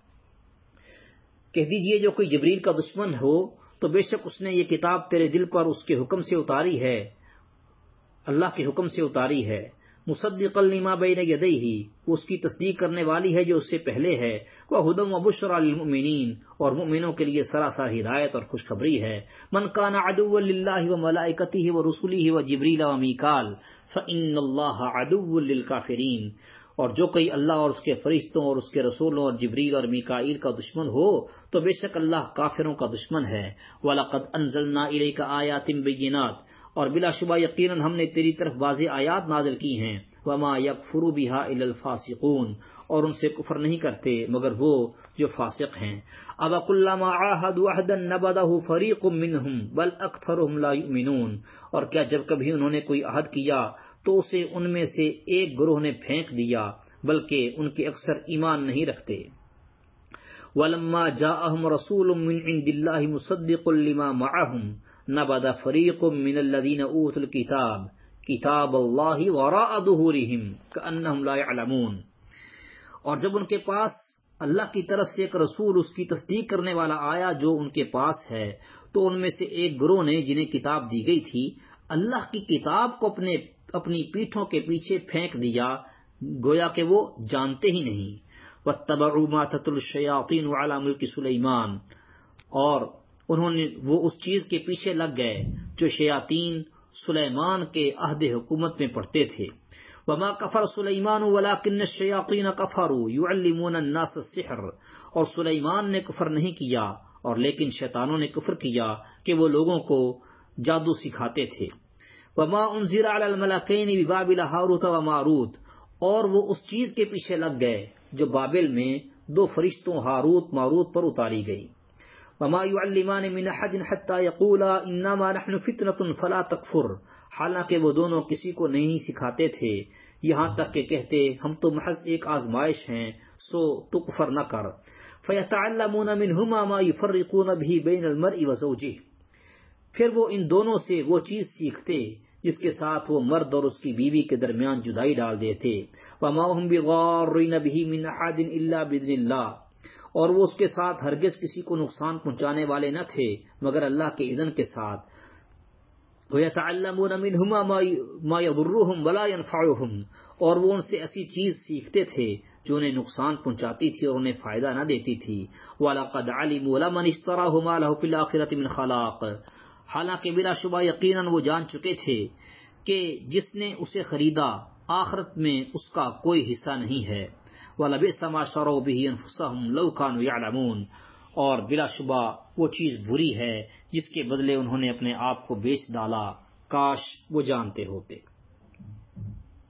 کہہ دیجئے جو کوئی جبریل کا دشمن ہو تو بے شک اس نے یہ کتاب تیرے دل پر اس کے حکم سے اتاری ہے، اللہ کے حکم سے اتاری ہے. مصدقا لما بین یدیہ وہ اس کی تصدیق کرنے والی ہے جو اس سے پہلے ہے. وہدی وبشری للمؤمنین اور مومنوں کے لیے سراسر ہدایت اور خوشخبری ہے. من کان عدوا للہ وملائکتہ ورسلہ وجبریل ومیکال فإن اللہ عدو للکافرین اور جو کوئی اللہ اور اس کے فرشتوں اور اس کے رسولوں اور جبریل اور میکائیل کا دشمن ہو تو بے شک اللہ کافروں کا دشمن ہے. وَلَقَدْ أَنزَلْنَا إِلَيْكَ آيَاتٍ بَيِّنَاتٍ اور بلا شبہ یقیناً ہم نے تیری طرف واضح آیات نازل کی ہیں. وَمَا يَكْفُرُ بِهَا إِلَّا الْفَاسِقُونَ اور ان سے کفر نہیں کرتے مگر وہ جو فاسق ہیں. أَوَكُلَّمَا عَاهَدُوا عَهْدًا نَبَذَهُ فَرِيقٌ مِّنْهُمْ بَلْ أَكْثَرُهُمْ لَا يُؤْمِنُونَ اور کیا جب کبھی انہوں نے کوئی عہد کیا تو اسے ان میں سے ایک گروہ نے پھینک دیا بلکہ ان کے اکثر ایمان نہیں رکھتے. وَلَمَّا جَاءَهُمْ رَسُولٌ مِّنْ عِندِ اللَّهِ مُصَدِّقٌ لِّمَا مَعَهُمْ نبذ فریق من الذین اوتوا الکتاب کتاب اللہ وراء ظہورہم کأنہم لا یعلمون اور جب ان کے پاس اللہ کی طرف سے ایک رسول اس کی تصدیق کرنے والا آیا جو ان کے پاس ہے تو ان میں سے ایک گروہ نے جنہیں کتاب دی گئی تھی اللہ کی کتاب کو اپنے اپنی پیٹھوں کے پیچھے پھینک دیا گویا کہ وہ جانتے ہی نہیں. واتبعوا ما تتلو الشیاطین علی ملک سلیمان اور انہوں نے وہ اس چیز کے پیچھے لگ گئے جو شیاطین سلیمان کے عہد حکومت میں پڑھتے تھے. وما کفر سلیمان ولکن الشیاطین کفروا یعلمون الناس السحر اور سلیمان نے کفر نہیں کیا اور لیکن شیطانوں نے کفر کیا کہ وہ لوگوں کو جادو سکھاتے تھے. وما انزل علی الملکین ببابل ہاروت و ماروت اور وہ اس چیز کے پیچھے لگ گئے جو بابل میں دو فرشتوں ہاروت ماروت پر اتاری گئی. وما يعلمان من احد حتى يقولا انما نحن فتنة فلا تكفر حالانکہ وہ دونوں کسی کو نہیں سکھاتے تھے یہاں تک کہ کہتے ہم تو محض ایک آزمائش ہیں سو تو کفر نہ کر. فيتعلمون منهما ما يفرقون به بين المرء وزوجه پھر وہ ان دونوں سے وہ چیز سیکھتے جس کے ساتھ وہ مرد اور اس کی بیوی کے درمیان جدائی ڈال دیتے. وما هم بضارين به من احد الا باذن الله اور وہ اس کے ساتھ ہرگز کسی کو نقصان پہنچانے والے نہ تھے مگر اللہ کے اذن کے ساتھ. وَيَتَعَلَّمُونَ مِنْهُمَا مَا يَضُرُّهُمْ وَلَا يَنْفَعُهُمْ اور وہ ان سے ایسی چیز سیکھتے تھے جو انہیں نقصان پہنچاتی تھی اور انہیں فائدہ نہ دیتی تھی. وَلَقَدْ عَلِمُوا لَمَنِ اشْتَرَاهُ مَا لَهُ فِي الْآخِرَةِ مِنْ خَلَاقٍ حالانکہ بلا شبہ یقیناً وہ جان چکے تھے کہ جس نے اسے خریدا آخرت میں اس کا کوئی حصہ نہیں ہے. وَلَبِئْسَ مَا شَرَوْا بِهِ أَنفُسَهُمْ لَوْ كَانُوا يَعْلَمُونَ اور بلا شبہ وہ چیز بری ہے جس کے بدلے انہوں نے اپنے آپ کو بیچ ڈالا کاش وہ جانتے ہوتے.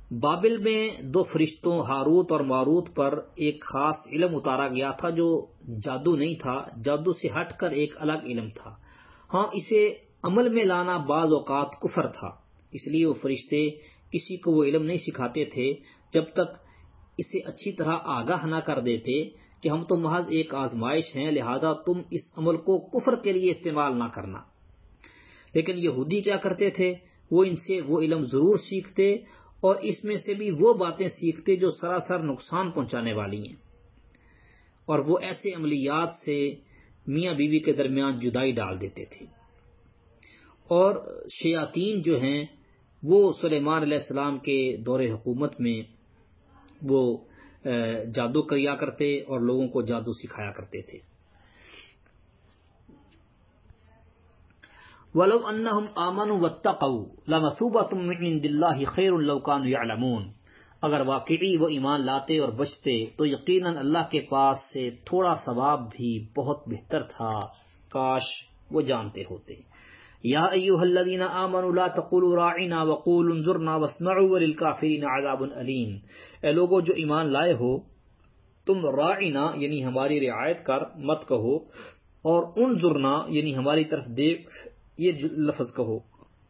بابل میں دو فرشتوں ہاروت اور ماروت پر ایک خاص علم اتارا گیا تھا جو جادو نہیں تھا، جادو سے ہٹ کر ایک الگ علم تھا۔ ہاں، اسے عمل میں لانا بعض اوقات کفر تھا، اس لیے وہ فرشتے کسی کو وہ علم نہیں سکھاتے تھے جب تک اسے اچھی طرح آگاہ نہ کر دیتے کہ ہم تو محض ایک آزمائش ہیں، لہذا تم اس عمل کو کفر کے لیے استعمال نہ کرنا۔ لیکن یہودی کیا کرتے تھے؟ وہ ان سے وہ علم ضرور سیکھتے اور اس میں سے بھی وہ باتیں سیکھتے جو سراسر نقصان پہنچانے والی ہیں، اور وہ ایسے عملیات سے میاں بیوی کے درمیان جدائی ڈال دیتے تھے۔ اور شیاطین جو ہیں وہ سلیمان علیہ السلام کے دور حکومت میں وہ جادو کیا کرتے اور لوگوں کو جادو سکھایا کرتے تھے۔ وَلَوْ أَنَّهُمْ آمَنُوا وَاتَّقَوْا لَمَثُوبَةٌ مِّنْ عِندِ اللَّهِ خَيْرٌ لَوْ كَانُوا يَعْلَمُونَ۔ اگر واقعی وہ ایمان لاتے اور بچتے تو یقیناً اللہ کے پاس سے تھوڑا ثواب بھی بہت بہتر تھا، کاش وہ جانتے ہوتے۔ یا ایھا الذین آمنوا لا تقولوا راعنا وقولوا انظرنا واسمعوا وللکافرین عذاب علیم۔ اے لوگو جو ایمان لائے ہو، تم راعنا یعنی ہماری رعایت کر مت کہو، اور انظرنا یعنی ہماری طرف دیکھ یہ لفظ کہو،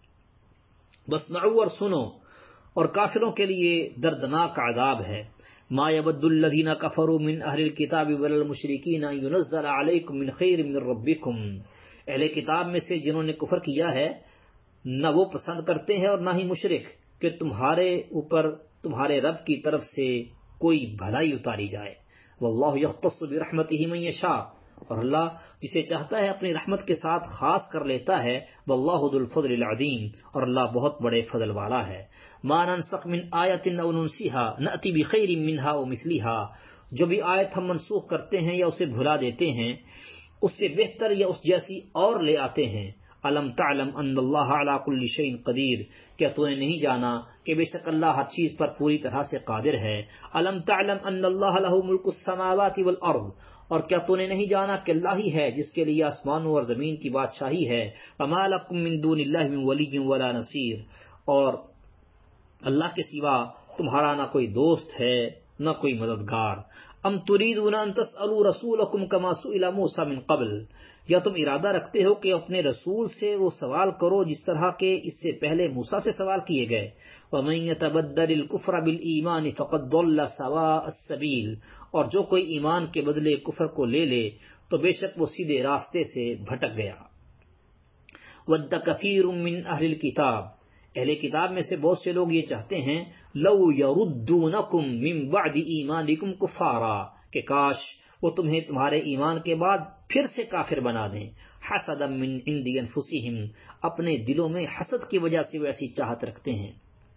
واسمعوا اور سنو، اور کافروں کے لیے دردناک عذاب ہے۔ ما یود الذین کفروا من اہل الکتاب ولا المشرکین ان ینزل علیکم من خیر من ربکم۔ اہل کتاب میں سے جنہوں نے کفر کیا ہے، نہ وہ پسند کرتے ہیں اور نہ ہی مشرک کہ تمہارے اوپر تمہارے رب کی طرف سے کوئی بھلائی اتاری جائے۔ واللہ یختص برحمتہ من یشاء، اور اللہ جسے چاہتا ہے اپنی رحمت کے ساتھ خاص کر لیتا ہے۔ واللہ ذو الفضل العظیم، اور اللہ بہت بڑے فضل والا ہے۔ ما ننسخ من آیۃ او ننسیھا نأتی بخیر منھا او مثلھا۔ جو بھی آیت ہم منسوخ کرتے ہیں یا اسے بھلا دیتے ہیں، اس سے بہتر یا اس جیسی اور لے آتے ہیں۔ الم تعلم ان اللہ علی کل شیء قدیر، کیا تو نے نہیں جانا کہ بے شک اللہ ہر چیز پر پوری طرح سے قادر ہے۔ الم تعلم ان اللہ لہ ملک السماوات والارض، اور کیا تو نے نہیں جانا کہ اللہ ہی ہے جس کے لیے آسمانوں اور زمین کی بادشاہی ہے۔ وما لکم من دون اللہ من ولی ولا نصیر، اور اللہ کے سوا تمہارا نہ کوئی دوست ہے نہ کوئی مددگار۔ ام تريدون ان تسألوا رسولكم كما سئل موسى من قبل، یا تم ارادہ رکھتے ہو کہ اپنے رسول سے وہ سوال کرو جس طرح کے اس سے پہلے موسیٰ سے سوال کیے گئے۔ ومن يتبدل الكفر بالایمان فقد ضل سواء السبیل، اور جو کوئی ایمان کے بدلے کفر کو لے لے تو بے شک وہ سیدھے راستے سے بھٹک گیا۔ ود کثیر من اہل الکتاب، اہل کتاب میں سے بہت سے لوگ یہ چاہتے ہیں، لو یردونکم من بعد ایمانکم کفارا، کہ کاش وہ تمہیں تمہارے ایمان کے بعد پھر سے کافر بنا دیں۔ حسدا من عند انفسہم، اپنے دلوں میں حسد کی وجہ سے وہ ایسی چاہت رکھتے ہیں۔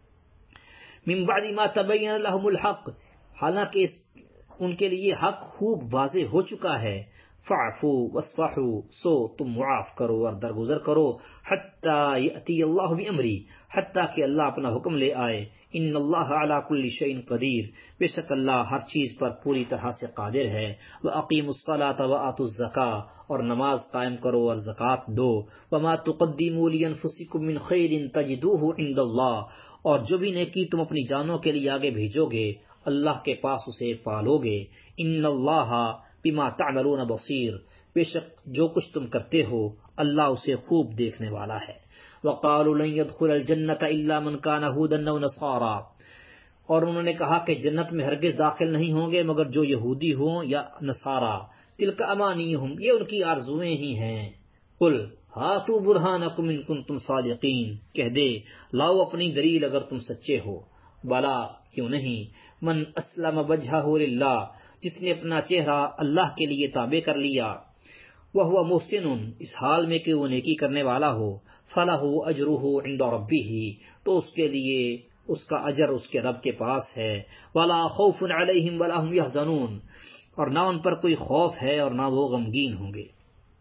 من بعد ما تبین لہم الحق، حالانکہ ان کے لیے حق خوب واضح ہو چکا ہے۔ فاعفوا واصفحوا، سو تم معاف کرو اور درگزر کرو۔ حتی یأتی اللہ بامری، حتیٰ کہ اللہ اپنا حکم لے آئے۔ ان اللہ علی کل شیء قدیر، بے شک اللہ ہر چیز پر پوری طرح سے قادر ہے۔ واقیموا الصلاۃ وآتوا الزکاۃ، اور نماز قائم کرو اور زکوٰۃ دو۔ وما تقدموا لانفسکم من خیر تجدوہ عند اللہ، اور جو بھی نیکی تم اپنی جانوں کے لیے آگے بھیجو گے اللہ کے پاس اسے پالو گے۔ ان اللہ بما تعملون بصیر، بے شک جو کچھ تم کرتے ہو اللہ اسے خوب دیکھنے والا ہے۔ وقالوا لن يدخل الجنة الا من كان هودا او نصارى، اور انہوں نے کہا کہ جنت میں ہرگز داخل نہیں ہوں گے مگر جو یہودی ہوں یا نصارا۔ تلک امانیہم، یہ ان کی آرزویں ہی ہیں۔ قل ہاتوا برہانکم ان کنتم صادقین، کہہ دے لاؤ اپنی دلیل اگر تم سچے ہو۔ بلا، کیوں نہیں، من اسلم وجہہ للہ، جس نے اپنا چہرہ اللہ کے لیے تابع کر لیا، وہو محسن، اس حال میں کہ وہ نیکی کرنے والا ہو، فلہ اجرہ عند ربہ، تو اس کے لیے اس کا اجر اس کے رب کے پاس ہے۔ ولا خوف علیہم ولا هم يحزنون، اور نہ ان پر کوئی خوف ہے اور نہ وہ غمگین ہوں گے۔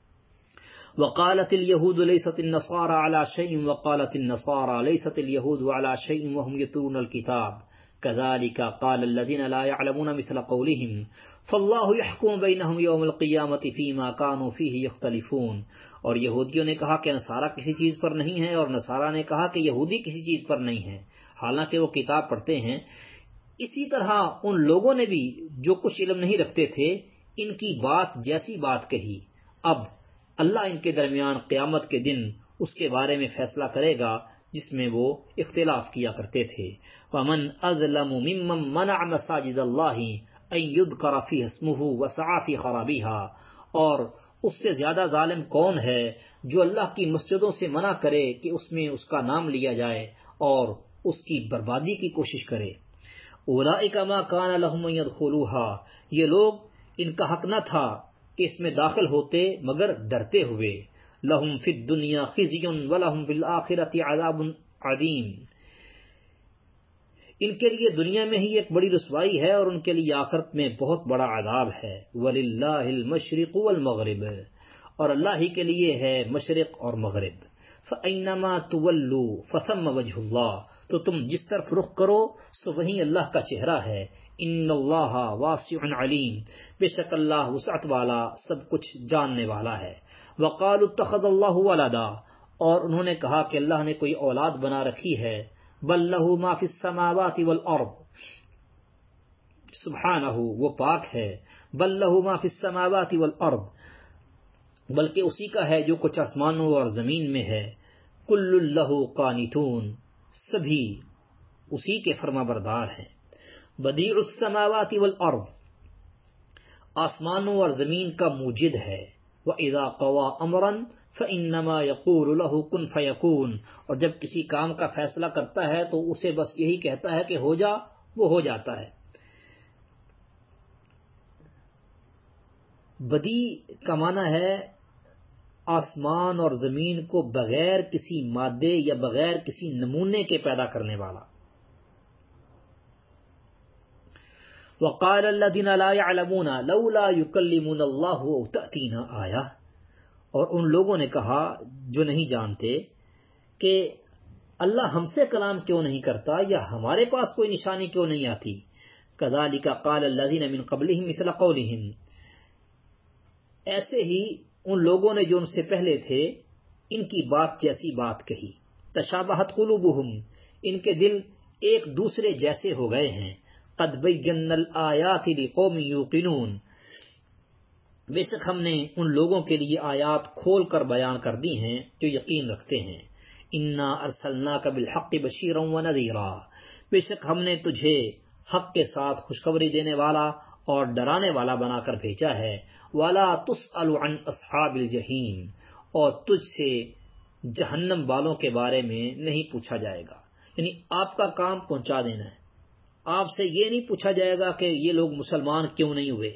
وقالت اليهود ليست النصارى على شيء وقالت النصارى ليست اليهود على شيء وهم يتلون الكتاب كذلك قال الذين لا يعلمون مثل قولهم فالله يحكم بينهم يوم القيامة فيما كانوا فيه يختلفون، اور یہودیوں نے کہا کہ نصارہ کسی چیز پر نہیں ہے اور نصارہ نے کہا کہ یہودی کسی چیز پر نہیں ہے، حالانکہ وہ کتاب پڑھتے ہیں، اسی طرح ان لوگوں نے بھی جو کچھ علم نہیں رکھتے تھے ان کی بات جیسی بات کہی۔ اب اللہ ان کے درمیان قیامت کے دن اس کے بارے میں فیصلہ کرے گا جس میں وہ اختلاف کیا کرتے تھے۔ وَمَنْ أَظْلَمُ مِمَّنْ مَنَعَ مَسَاجِدَ اللَّهِ أَنْ يُذْكَرَ فِيهِ اسْمُهُ وَسَعَى فِي خَرَابِهَا، اور اس سے زیادہ ظالم کون ہے جو اللہ کی مسجدوں سے منع کرے کہ اس میں اس کا نام لیا جائے اور اس کی بربادی کی کوشش کرے۔ أُولَئِكَ مَا كَانَ لَهُمْ أَنْ يَدْخُلُوهَا، یہ لوگ ان کا حق نہ تھا کہ اس میں داخل ہوتے مگر ڈرتے ہوئے۔ لَهُمْ فِي الدُّنْيَا خِزْيٌ وَلَهُمْ فِي الْآخِرَةِ عَذَابٌ عَظِيمٌ، ان کے لیے دنیا میں ہی ایک بڑی رسوائی ہے اور ان کے لیے آخرت میں بہت بڑا عذاب ہے۔ وَلِلَّهِ الْمَشْرِقُ وَالْمَغْرِبُ، اور اللہ ہی کے لیے ہے مشرق اور مغرب۔ فَأَيْنَمَا تُوَلُّوا فَثَمَّ وَجْهُ اللَّهِ، تو تم جس طرف رخ کرو سو وہیں اللہ کا چہرہ ہے۔ ان اللہ واسع علیم، بے شک اللہ وسعت والا سب کچھ جاننے والا ہے۔ وقالوا اتخذ اللہ ولدا، اور انہوں نے کہا کہ اللہ نے کوئی اولاد بنا رکھی ہے۔ بل لہ ما فی السماوات والارض، سبحانہ وہ پاک ہے۔ بل لہ ما فی السماوات والارض، بلکہ اسی کا ہے جو کچھ آسمانوں اور زمین میں ہے۔ کل لہ قانتون، سبھی اسی کے فرما بردار ہیں۔ بدیع السماوات والارض، آسمانوں اور زمین کا موجد ہے۔ وَإِذَا قَضَىٰ أَمْرًا فَإِنَّمَا يَقُولُ لَهُ كُن فَيَكُونُ، اور جب کسی کام کا فیصلہ کرتا ہے تو اسے بس یہی کہتا ہے کہ ہو جا، وہ ہو جاتا ہے۔ بدیع کا معنی ہے آسمان اور زمین کو بغیر کسی مادے یا بغیر کسی نمونے کے پیدا کرنے والا۔ وقال الذين لا يعلمون لولا يكلمنا الله او تأتينا آية، اور ان لوگوں نے کہا جو نہیں جانتے کہ اللہ ہم سے کلام کیوں نہیں کرتا یا ہمارے پاس کوئی نشانی کیوں نہیں آتی۔ كذلك قال الذين من قبلهم مثل قولهم، ایسے ہی ان لوگوں نے جو ان سے پہلے تھے ان کی بات جیسی بات کہی۔ تشابہت قلوبهم، ان کے دل ایک دوسرے جیسے ہو گئے ہیں۔ قد بینا الآیات لقوم یوقنون، بے شک ہم نے ان لوگوں کے لیے آیات کھول کر بیان کر دی ہیں جو یقین رکھتے ہیں۔ انا ارسلناک بالحق بشیرا ونذیرا، بے شک ہم نے تجھے حق کے ساتھ خوشخبری دینے والا اور ڈرانے والا بنا کر بھیجا ہے۔ ولا تسأل عن اصحاب الجحیم، اور تجھ سے جہنم والوں کے بارے میں نہیں پوچھا جائے گا، یعنی آپ کا کام پہنچا دینا ہے، آپ سے یہ نہیں پوچھا جائے گا کہ یہ لوگ مسلمان کیوں نہیں ہوئے۔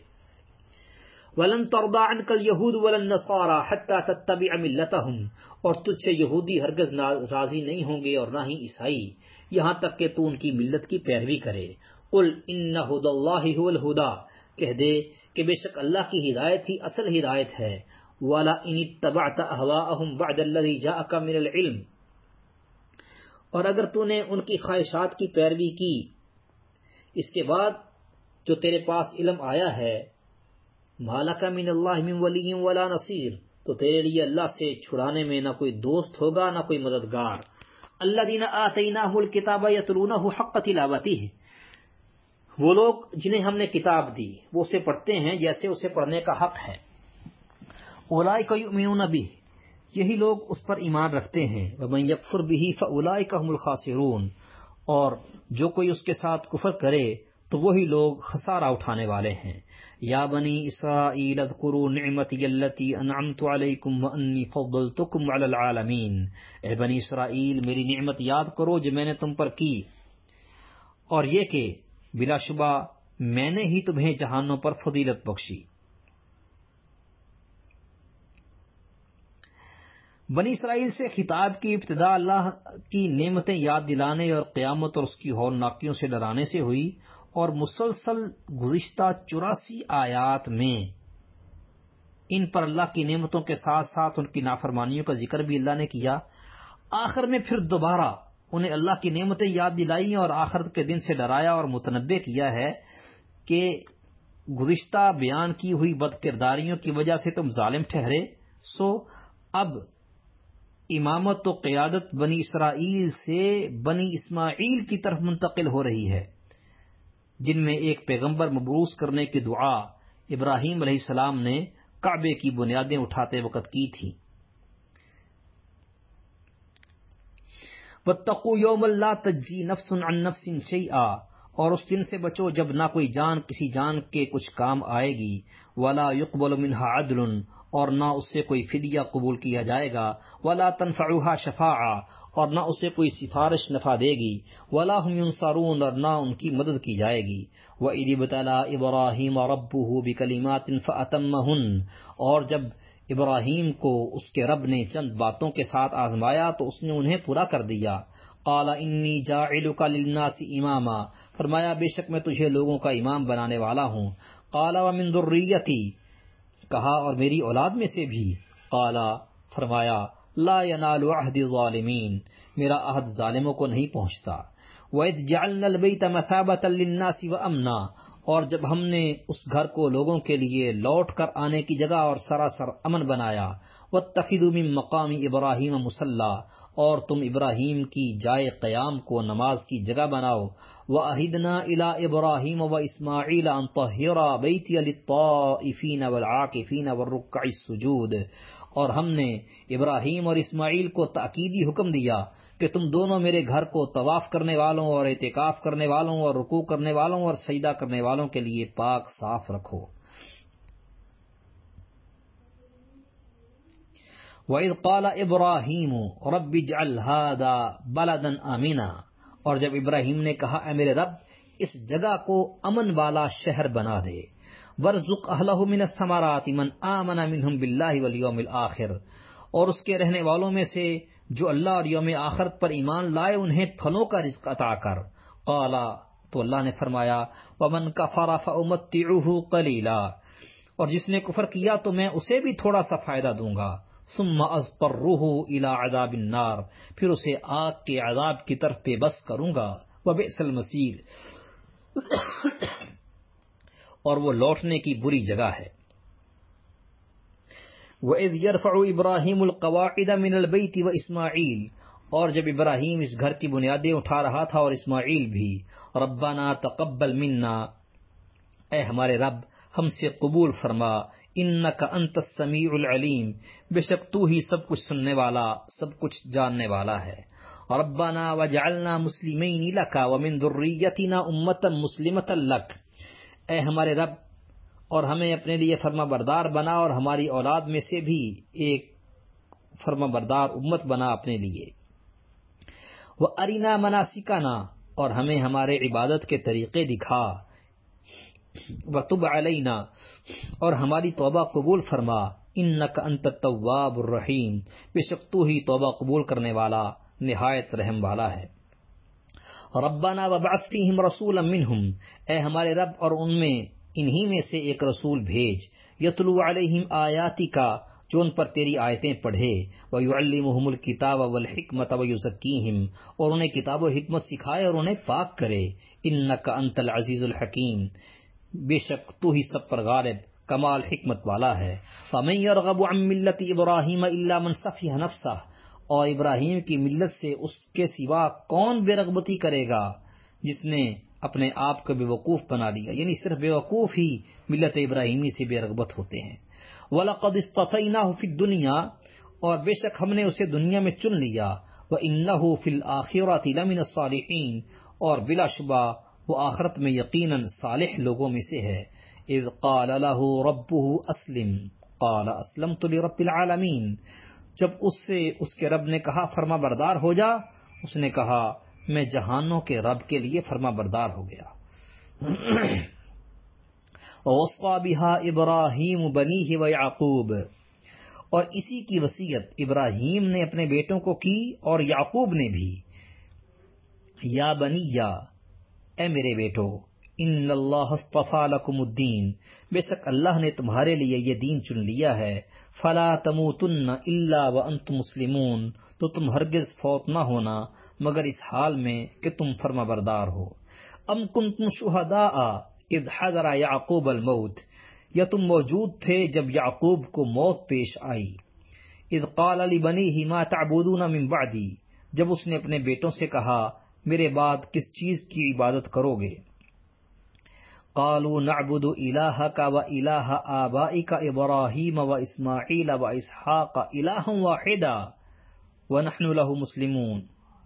وَلَن تَرْضَىٰ عَنْكَ الْيَهُودُ وَلَا النَّصَارَىٰ حَتَّىٰ تَتَّبِعَ مِلَّتَهُمْ، اور تجھ سے یہودی ہرگز راضی نہیں ہوں گے اور نہ ہی عیسائی، یہاں تک کہ تو ان کی ملت کی پیروی کرے۔ قُلْ إِنَّ هُدَى اللَّهِ هُوَ الْهُدَىٰ، کہہ دے کہ بے شک اللہ کی ہدایت ہی اصل ہدایت ہے۔ وَلَئِنِ اتَّبَعْتَ أَهْوَاءَهُمْ بَعْدَ الَّذِي جَاءَكَ مِنَ الْعِلْمِ، اور اگر تو نے ان کی خواہشات کی پیروی کی اس کے بعد جو تیرے پاس علم آیا ہے، مالک من اللہ من ولی ولا نصیر، تو تیرے لیے اللہ سے چھڑانے میں نہ کوئی دوست ہوگا نہ کوئی مددگار۔ الذین آتیناہ الکتاب یتلونہ حق تلاوتہ، وہ لوگ جنہیں ہم نے کتاب دی وہ اسے پڑھتے ہیں جیسے اسے پڑھنے کا حق ہے۔ اولئک یؤمنون بہ، یہی لوگ اس پر ایمان رکھتے ہیں۔ ومن یکفر بہ فاولئک هم الخاسرون، اور جو کوئی اس کے ساتھ کفر کرے تو وہی لوگ خسارہ اٹھانے والے ہیں۔ یا بنی اسرائیل اذکروا نعمتی التی انعمت علیکم وانی فضلتکم علی العالمین، اے بنی اسرائیل میری نعمت یاد کرو جو میں نے تم پر کی، اور یہ کہ بلا شبہ میں نے ہی تمہیں جہانوں پر فضیلت بخشی۔ بنی اسرائیل سے خطاب کی ابتدا اللہ کی نعمتیں یاد دلانے اور قیامت اور اس کی ہولناکیوں سے ڈرانے سے ہوئی، اور مسلسل گزشتہ چوراسی آیات میں ان پر اللہ کی نعمتوں کے ساتھ ساتھ ان کی نافرمانیوں کا ذکر بھی اللہ نے کیا۔ آخر میں پھر دوبارہ انہیں اللہ کی نعمتیں یاد دلائی اور آخرت کے دن سے ڈرایا اور متنبع کیا ہے کہ گزشتہ بیان کی ہوئی بد کرداریوں کی وجہ سے تم ظالم ٹھہرے، سو اب امامت و قیادت بنی اسرائیل سے بنی اسماعیل کی طرف منتقل ہو رہی ہے، جن میں ایک پیغمبر مبعوث کرنے کی دعا ابراہیم علیہ السلام نے کعبے کی بنیادیں اٹھاتے وقت کی تھی۔ وَاتَّقُوا يَوْمًا لَا تَجْزِي نَفْسٌ عَن نَفْسٍ شَيْئًا، اور اس دن سے بچو جب نہ کوئی جان کسی جان کے کچھ کام آئے گی، وَلَا يُقْبَلُ مِنْهَا عَدْلٌ، اور نہ اس سے کوئی فدیہ قبول کیا جائے گا، وَلَا تَنْفَعُهَا شَفَاعَةٌ، اور نہ اسے کوئی سفارش نفع دے گی، وَلَا هُمْ يُنصَرُونَ، اور نہ ان کی مدد کی جائے گی۔ وَإِذِ ابْتَلَىٰ إِبْرَاهِيمَ رَبُّهُ بِكَلِمَاتٍ فَأَتَمَّهُنَّ، اور جب ابراہیم کو اس کے رب نے چند باتوں کے ساتھ آزمایا تو اس نے انہیں پورا کر دیا۔ قال انی جاعلک للناس اماما، فرمایا بے شک میں تجھے لوگوں کا امام بنانے والا ہوں۔ قال ومن ذریتی، کہا اور میری اولاد میں سے بھی۔ قال، فرمایا لا ینال عہد الظالمین، میرا عہد ظالموں کو نہیں پہنچتا۔ وَإِذْ جَعَلْنَا الْبَيْتَ مَثَابَةً لِلنَّاسِ وَأَمْنًا، اور جب ہم نے اس گھر کو لوگوں کے لیے لوٹ کر آنے کی جگہ اور سراسر امن بنایا۔ وَاتَّخِذُوا مِن مَّقَامِ إِبْرَاهِيمَ مُصَلًّى، اور تم ابراہیم کی جائے قیام کو نماز کی جگہ بناؤ۔ وَأَعِدْنَا إِلَىٰ إِبْرَاهِيمَ وَإِسْمَاعِيلَ أَن طَهِّرَا بَيْتِيَ لِلطَّائِفِينَ وَالْعَاكِفِينَ وَالرُّكَّعِ السُّجُودِ، اور ہم نے ابراہیم اور اسماعیل کو تاکیدی حکم دیا کہ تم دونوں میرے گھر کو طواف کرنے والوں اور اعتکاف کرنے والوں اور رکوع کرنے والوں اور سجدہ کرنے والوں کے لیے پاک صاف رکھو۔ وَإِذْ قَالَ إِبْرَاهِيمُ رَبِّ اجْعَلْ هَٰذَا بَلَدًا آمِنًا، اور جب ابراہیم نے کہا اے میرے رب اس جگہ کو امن والا شہر بنا دے۔ وَارْزُقْ أَهْلَهُ مِنَ الثَّمَرَاتِ مَنْ آمَنَ مِنْهُمْ بِاللَّهِ وَالْيَوْمِ الْآخِرِ، اور اس کے رہنے والوں میں سے جو اللہ اور یوم آخرت پر ایمان لائے انہیں پھلوں کا رزق عطا کر۔ قال، تو اللہ نے فرمایا وَمَنْ كَفَرَ فَأُمَتِّعُهُ قَلِيلًا، اور جس نے کفر کیا تو میں اسے بھی تھوڑا سا فائدہ دوں گا۔ ثم اضطرہ الی عذاب النار، پھر اسے آگ کے عذاب کی طرف بے بس کروں گا۔ وبئس المصیر، اور وہ لوٹنے کی بری جگہ ہے۔ وَإِذْ يَرْفَعُ إِبْرَاهِيمُ الْقَوَاعِدَ مِنَ الْبَيْتِ وَإِسْمَاعِيلُ، اور جب ابراہیم اس گھر کی بنیادیں اٹھا رہا تھا اور اسماعیل بھی۔ رَبَّنَا تَقَبَّلْ مِنَّا، اے ہمارے رب ہم سے قبول فرما۔ انک انت السمیع العلیم، بے شک تو ہی سب کچھ سننے والا سب کچھ جاننے والا ہے۔ ربنا وجعلنا مسلمین لک ومن ذریتنا امۃ مسلمۃ لک، اے ہمارے رب اور ہمیں اپنے لیے فرما بردار بنا اور ہماری اولاد میں سے بھی ایک فرما بردار امت بنا اپنے لیے۔ وارنا مناسکنا، اور ہمیں ہمارے عبادت کے طریقے دکھا۔ وتب علینا، اور ہماری توبہ قبول فرما۔ انک انت التواب الرحیم، بے شک تو ہی توبہ قبول کرنے والا نہایت رحم والا ہے۔ ربنا وابعث فیہم رسولا منہم، اے ہمارے رب اور ان میں انہی میں سے ایک رسول بھیج۔ یتلو علیہم آیاتک، جو ان پر تیری آیتیں پڑھے۔ ویعلمہم الکتاب والحکمۃ ویزکیہم، اور انہیں کتاب و حکمت سکھائے اور انہیں پاک کرے۔ انک انت العزیز الحکیم، بے شک تو ہی سب پر غالب کمال حکمت والا ہے۔ فمن یرغب عن ملت ابراہیم الا من سفیہ نفسہ، اور ابراہیم کی ملت سے اس کے سوا کون بے رغبتی کرے گا جس نے اپنے آپ کو بے وقوف بنا لیا، یعنی صرف بے وقوف ہی ملت ابراہیمی سے بے رغبت ہوتے ہیں۔ وَلَقَدْ اصْطَفَيْنَاهُ فِي الدُّنْيَا، اور بے شک ہم نے اسے دنیا میں چن لیا۔ وَإِنَّهُ فِي الْآخِرَةِ لَمِنَ الصَّالِحِينَ، اور بلا شبہ وہ آخرت میں یقیناً صالح لوگوں میں سے ہے۔ اذ قال له ربه اسلم قال اسلمت لرب العالمین، جب اس سے اس کے رب نے کہا فرما بردار ہو جا، اس نے کہا میں جہانوں کے رب کے لیے فرما بردار ہو گیا۔ ووصى بها ابراہیم بنیہ ویعقوب، اور اسی کی وصیت ابراہیم نے اپنے بیٹوں کو کی اور یعقوب نے بھی۔ یا بنیہ، اے میرے بیٹو، ان اللہ اصطفیٰ لکم الدین، بے شک اللہ نے تمہارے لیے یہ دین چن لیا ہے۔ فلا تموتن الا وانتم مسلمون، تو تم ہرگز فوت نہ ہونا مگر اس حال میں کہ تم فرما بردار ہو۔ ام کنتم شہداء اذ حضر یعقوب الموت، یا تم موجود تھے جب یعقوب کو موت پیش آئی۔ اذ قال لبنیہ ما تعبدون من بعدی، جب اس نے اپنے بیٹوں سے کہا میرے بعد کس چیز کی عبادت کرو گے؟ قالوا نعبد الہک و الہ آبائک ابراہیم و اسماعیل و اسحاق الہا واحدا ونحن لہ مسلمون۔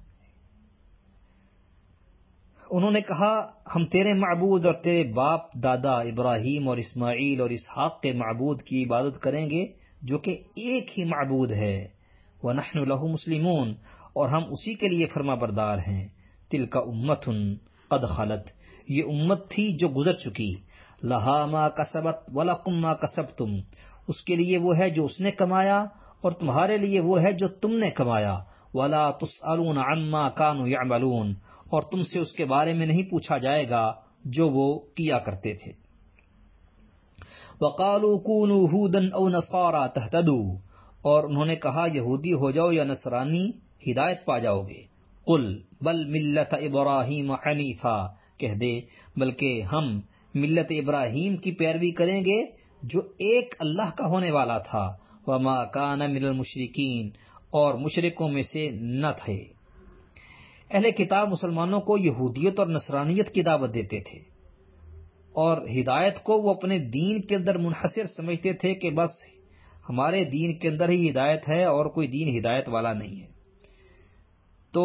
انہوں نے کہا ہم تیرے معبود اور تیرے باپ دادا ابراہیم اور اسماعیل اور اسحاق کے معبود کی عبادت کریں گے جو کہ ایک ہی معبود ہے، وَنَحْنُ لَهُ مُسْلِمُونَ، اور ہم اسی کے لیے فرما بردار ہیں۔ تِلْكَ أُمَّةٌ قَدْ خَلَتْ، یہ امت تھی جو گزر چکی، لَهَا مَا كَسَبَتْ وَلَكُمْ مَا كَسَبْتُمْ، اس کے لیے وہ ہے جو اس نے کمایا اور تمہارے لیے وہ ہے جو تم نے کمایا، وَلَا تُسْأَلُونَ عَمَّا كَانُوا يَعْمَلُونَ، اور تم سے اس کے بارے میں نہیں پوچھا جائے گا جو وہ کیا کرتے تھے۔ وَقَالُوا كُونُوا هُودًا أَوْ نَصَارَىٰ تَهْتَدُوا، اور انہوں نے کہا یہودی ہو جاؤ یا نصرانی ہدایت پا جاؤ گے۔ قُلْ بَلْ مِلَّةَ إِبْرَاهِيمَ حَنِيفًا، کہہ دے بلکہ ہم ملت ابراہیم کی پیروی کریں گے جو ایک اللہ کا ہونے والا تھا، وَمَا كَانَ مِنَ الْمُشْرِكِينَ، اور مشرکوں میں سے نہ تھے۔ اہل کتاب مسلمانوں کو یہودیت اور نصرانیت کی دعوت دیتے تھے اور ہدایت کو وہ اپنے دین کے اندر منحصر سمجھتے تھے کہ بس ہمارے دین کے اندر ہی ہدایت ہے اور کوئی دین ہدایت والا نہیں ہے۔ تو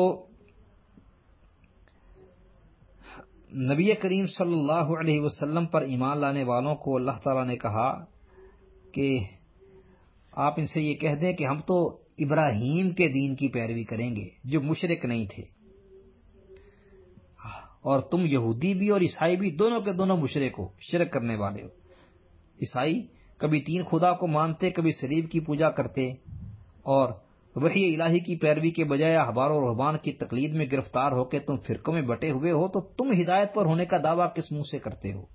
نبی کریم صلی اللہ علیہ وسلم پر ایمان لانے والوں کو اللہ تعالیٰ نے کہا کہ آپ ان سے یہ کہہ دیں کہ ہم تو ابراہیم کے دین کی پیروی کریں گے جو مشرک نہیں تھے، اور تم یہودی بھی اور عیسائی بھی دونوں کے دونوں مشرک ہو، شرک کرنے والے ہو۔ عیسائی کبھی تین خدا کو مانتے، کبھی صلیب کی پوجا کرتے، اور وحی الہی کی پیروی کے بجائے احبار و رہبان کی تقلید میں گرفتار ہو کے تم فرقوں میں بٹے ہوئے ہو، تو تم ہدایت پر ہونے کا دعویٰ کس منہ سے کرتے ہو؟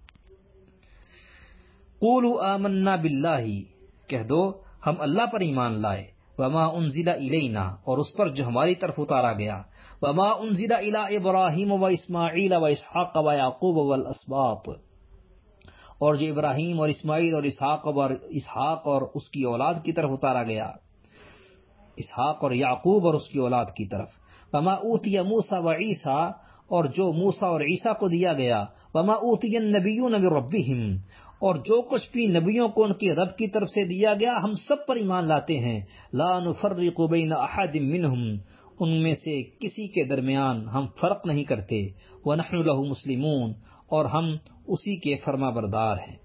قولوا آمنا باللہ، کہہ دو ہم اللہ پر ایمان لائے، وما انزل الینا، اور اس پر جو ہماری طرف اتارا گیا، وما انزل الی ابراہیم و اسماعیل و اسحاق و یعقوب والاسباط، اور جو ابراہیم اور اسماعیل اور اسحاق اور اسحاق اور اس کی اولاد کی طرف اتارا گیا، اسحاق اور یعقوب اور اس کی اولاد کی طرف، وما اوتی موسیٰ و عیسیٰ، اور جو موسیٰ اور عیسیٰ کو دیا گیا، وما اوتی النبیون من ربہم، اور جو کچھ بھی نبیوں کو ان کے رب کی طرف سے دیا گیا ہم سب پر ایمان لاتے ہیں، لا نفرق بین احد منہم، ان میں سے کسی کے درمیان ہم فرق نہیں کرتے، ونحن لہ مسلمون، اور ہم اسی کے فرما بردار ہیں۔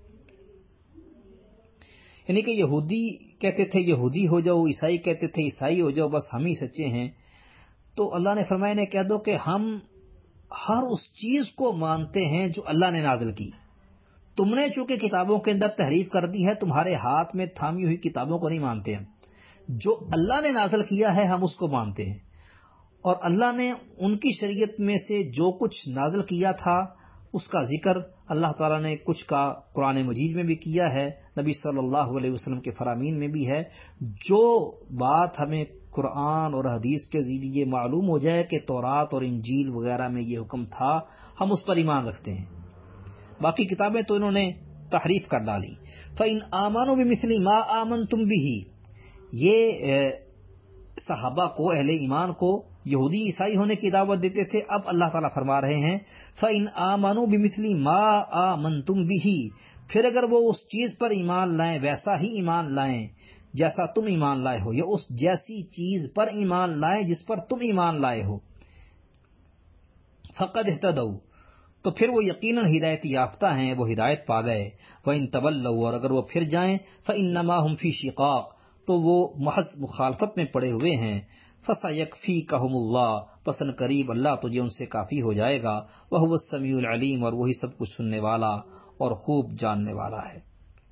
یعنی کہ یہودی کہتے تھے یہودی ہو جاؤ، عیسائی کہتے تھے عیسائی ہو جاؤ، بس ہم ہی سچے ہیں۔ تو اللہ نے فرمایا نے کہہ دو کہ ہم ہر اس چیز کو مانتے ہیں جو اللہ نے نازل کی۔ تم نے چونکہ کتابوں کے اندر تحریف کر دی ہے، تمہارے ہاتھ میں تھامی ہوئی کتابوں کو نہیں مانتے ہیں، جو اللہ نے نازل کیا ہے ہم اس کو مانتے ہیں، اور اللہ نے ان کی شریعت میں سے جو کچھ نازل کیا تھا اس کا ذکر اللہ تعالیٰ نے کچھ کا قرآن مجید میں بھی کیا ہے، نبی صلی اللہ علیہ وسلم کے فرامین میں بھی ہے۔ جو بات ہمیں قرآن اور حدیث کے ذریعے معلوم ہو جائے کہ تورات اور انجیل وغیرہ میں یہ حکم تھا، ہم اس پر ایمان رکھتے ہیں۔ باقی کتابیں تو انہوں نے تحریف کر ڈالی۔ فَإِنْ آمَنُوا بِمِثْلِ مَا آمَنْتُمْ بِهِ، یہ صحابہ کو، اہل ایمان کو یہودی عیسائی ہونے کی دعوت دیتے تھے۔ اب اللہ تعالیٰ فرما رہے ہیں فَإِنْ آمَنُوا بِمِثْلِ مَا آمَنْتُمْ بِهِ، پھر اگر وہ اس چیز پر ایمان لائیں، ویسا ہی ایمان لائیں جیسا تم ایمان لائے ہو، یا اس جیسی چیز پر ایمان لائیں جس پر تم ایمان لائے ہو، فَقَدْ اهْتَدَوْا، تو پھر وہ یقیناً ہدایت یافتہ ہیں، وہ ہدایت پا گئے۔ وَإِن تَوَلَّوْا، اور اگر وہ پھر جائیں، فَإِنَّمَا هُمْ فِي شِقَاقٍ، تو وہ محض مخالفت میں پڑے ہوئے ہیں۔ فَسَيَكْفِيكَهُمُ اللَّهُ، پس ان قریب اللہ تجھے ان سے کافی ہو جائے گا۔ وَهُوَ السَّمِيعُ الْعَلِيمُ، اور وہی سب کچھ سننے والا اور خوب جاننے والا ہے۔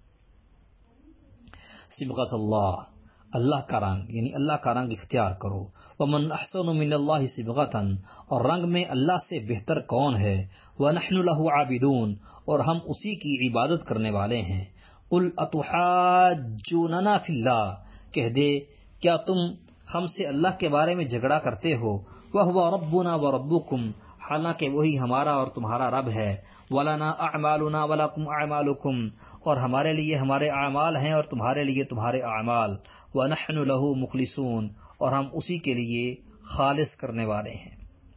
صبغۃ اللہ، اللہ کا رنگ، یعنی اللہ کا رنگ اختیار کرو۔ وَمَنْ أَحْسَنُ مِنَ اللَّهِ صِبْغَةً، اور رنگ میں اللہ سے بہتر کون ہے۔ وَنَحْنُ لَهُ عَابِدُونَ، اور ہم اسی کی عبادت کرنے والے ہیں۔ قُلْ أَتُحَاجُّونَنَا فِي اللَّهِ، کہہ دے کیا تم ہم سے اللہ کے بارے میں جھگڑا کرتے ہو۔ وَهُوَ رَبُّنَا وَرَبُّكُمْ، حالانکہ وہی ہمارا اور تمہارا رب ہے۔ وَلَنَا أَعْمَالُنَا وَلَكُمْ أَعْمَالُكُمْ، اور ہمارے لیے ہمارے اعمال ہیں اور تمہارے لیے تمہارے اعمال۔ وَنَحْنُ لَهُ مُخْلِصُونَ، اور ہم اسی کے لیے خالص کرنے والے ہیں۔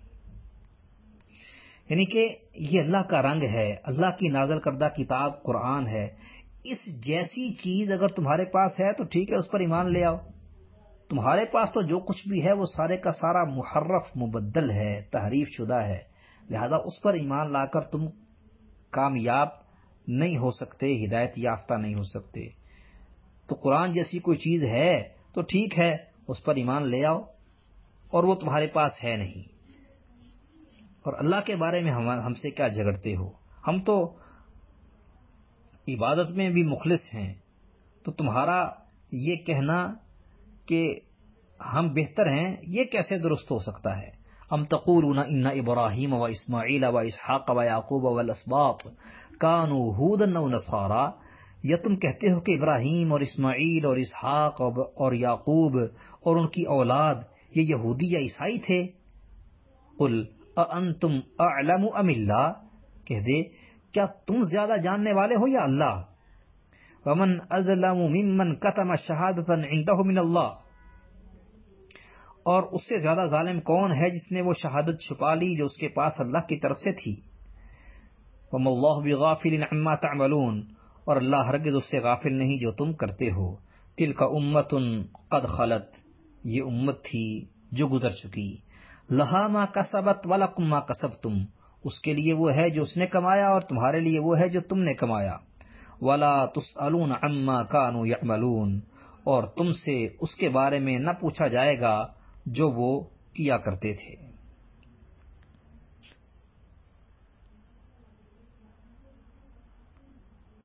یعنی کہ یہ اللہ کا رنگ ہے، اللہ کی نازل کردہ کتاب قرآن ہے۔ اس جیسی چیز اگر تمہارے پاس ہے تو ٹھیک ہے، اس پر ایمان لے آؤ۔ تمہارے پاس تو جو کچھ بھی ہے وہ سارے کا سارا محرف، مبدل ہے، تحریف شدہ ہے، لہذا اس پر ایمان لا کر تم کامیاب نہیں ہو سکتے، ہدایت یافتہ نہیں ہو سکتے۔ تو قرآن جیسی کوئی چیز ہے تو ٹھیک ہے، اس پر ایمان لے آؤ، اور وہ تمہارے پاس ہے نہیں۔ اور اللہ کے بارے میں ہم ہم سے کیا جھگڑتے ہو؟ ہم تو عبادت میں بھی مخلص ہیں، تو تمہارا یہ کہنا کہ ہم بہتر ہیں یہ کیسے درست ہو سکتا ہے؟ ام تقولون ان ابراہیم و اسماعیل و اسحاق و یعقوب والاسباط کانوا ھودا او نصارا، یا تم کہتے ہو کہ ابراہیم اور اسماعیل اور اسحاق اور یعقوب اور ان کی اولاد یہ یہودی یا عیسائی تھے؟ قل اانتم اعلم ام اللہ، کہہ دے کیا تم زیادہ جاننے والے ہو یا اللہ؟ ومن اظلم ممن کتم شہادۃ عنده من اللہ، اور اس سے زیادہ ظالم کون ہے جس نے وہ شہادت چھپا لی جو اس کے پاس اللہ کی طرف سے تھی۔ وما اللہ بغافل عما تعملون، اور اللہ ہرگز اس سے غافل نہیں جو تم کرتے ہو۔ تلک امۃ قد خلت، یہ امت تھی جو گزر چکی، لہا ما کسبت ولکم ما کسبتم، اس کے لیے وہ ہے جو اس نے کمایا اور تمہارے لیے وہ ہے جو تم نے کمایا۔ ولا تسألون عما كانوا يعملون، اور تم سے اس کے بارے میں نہ پوچھا جائے گا جو وہ کیا کرتے تھے۔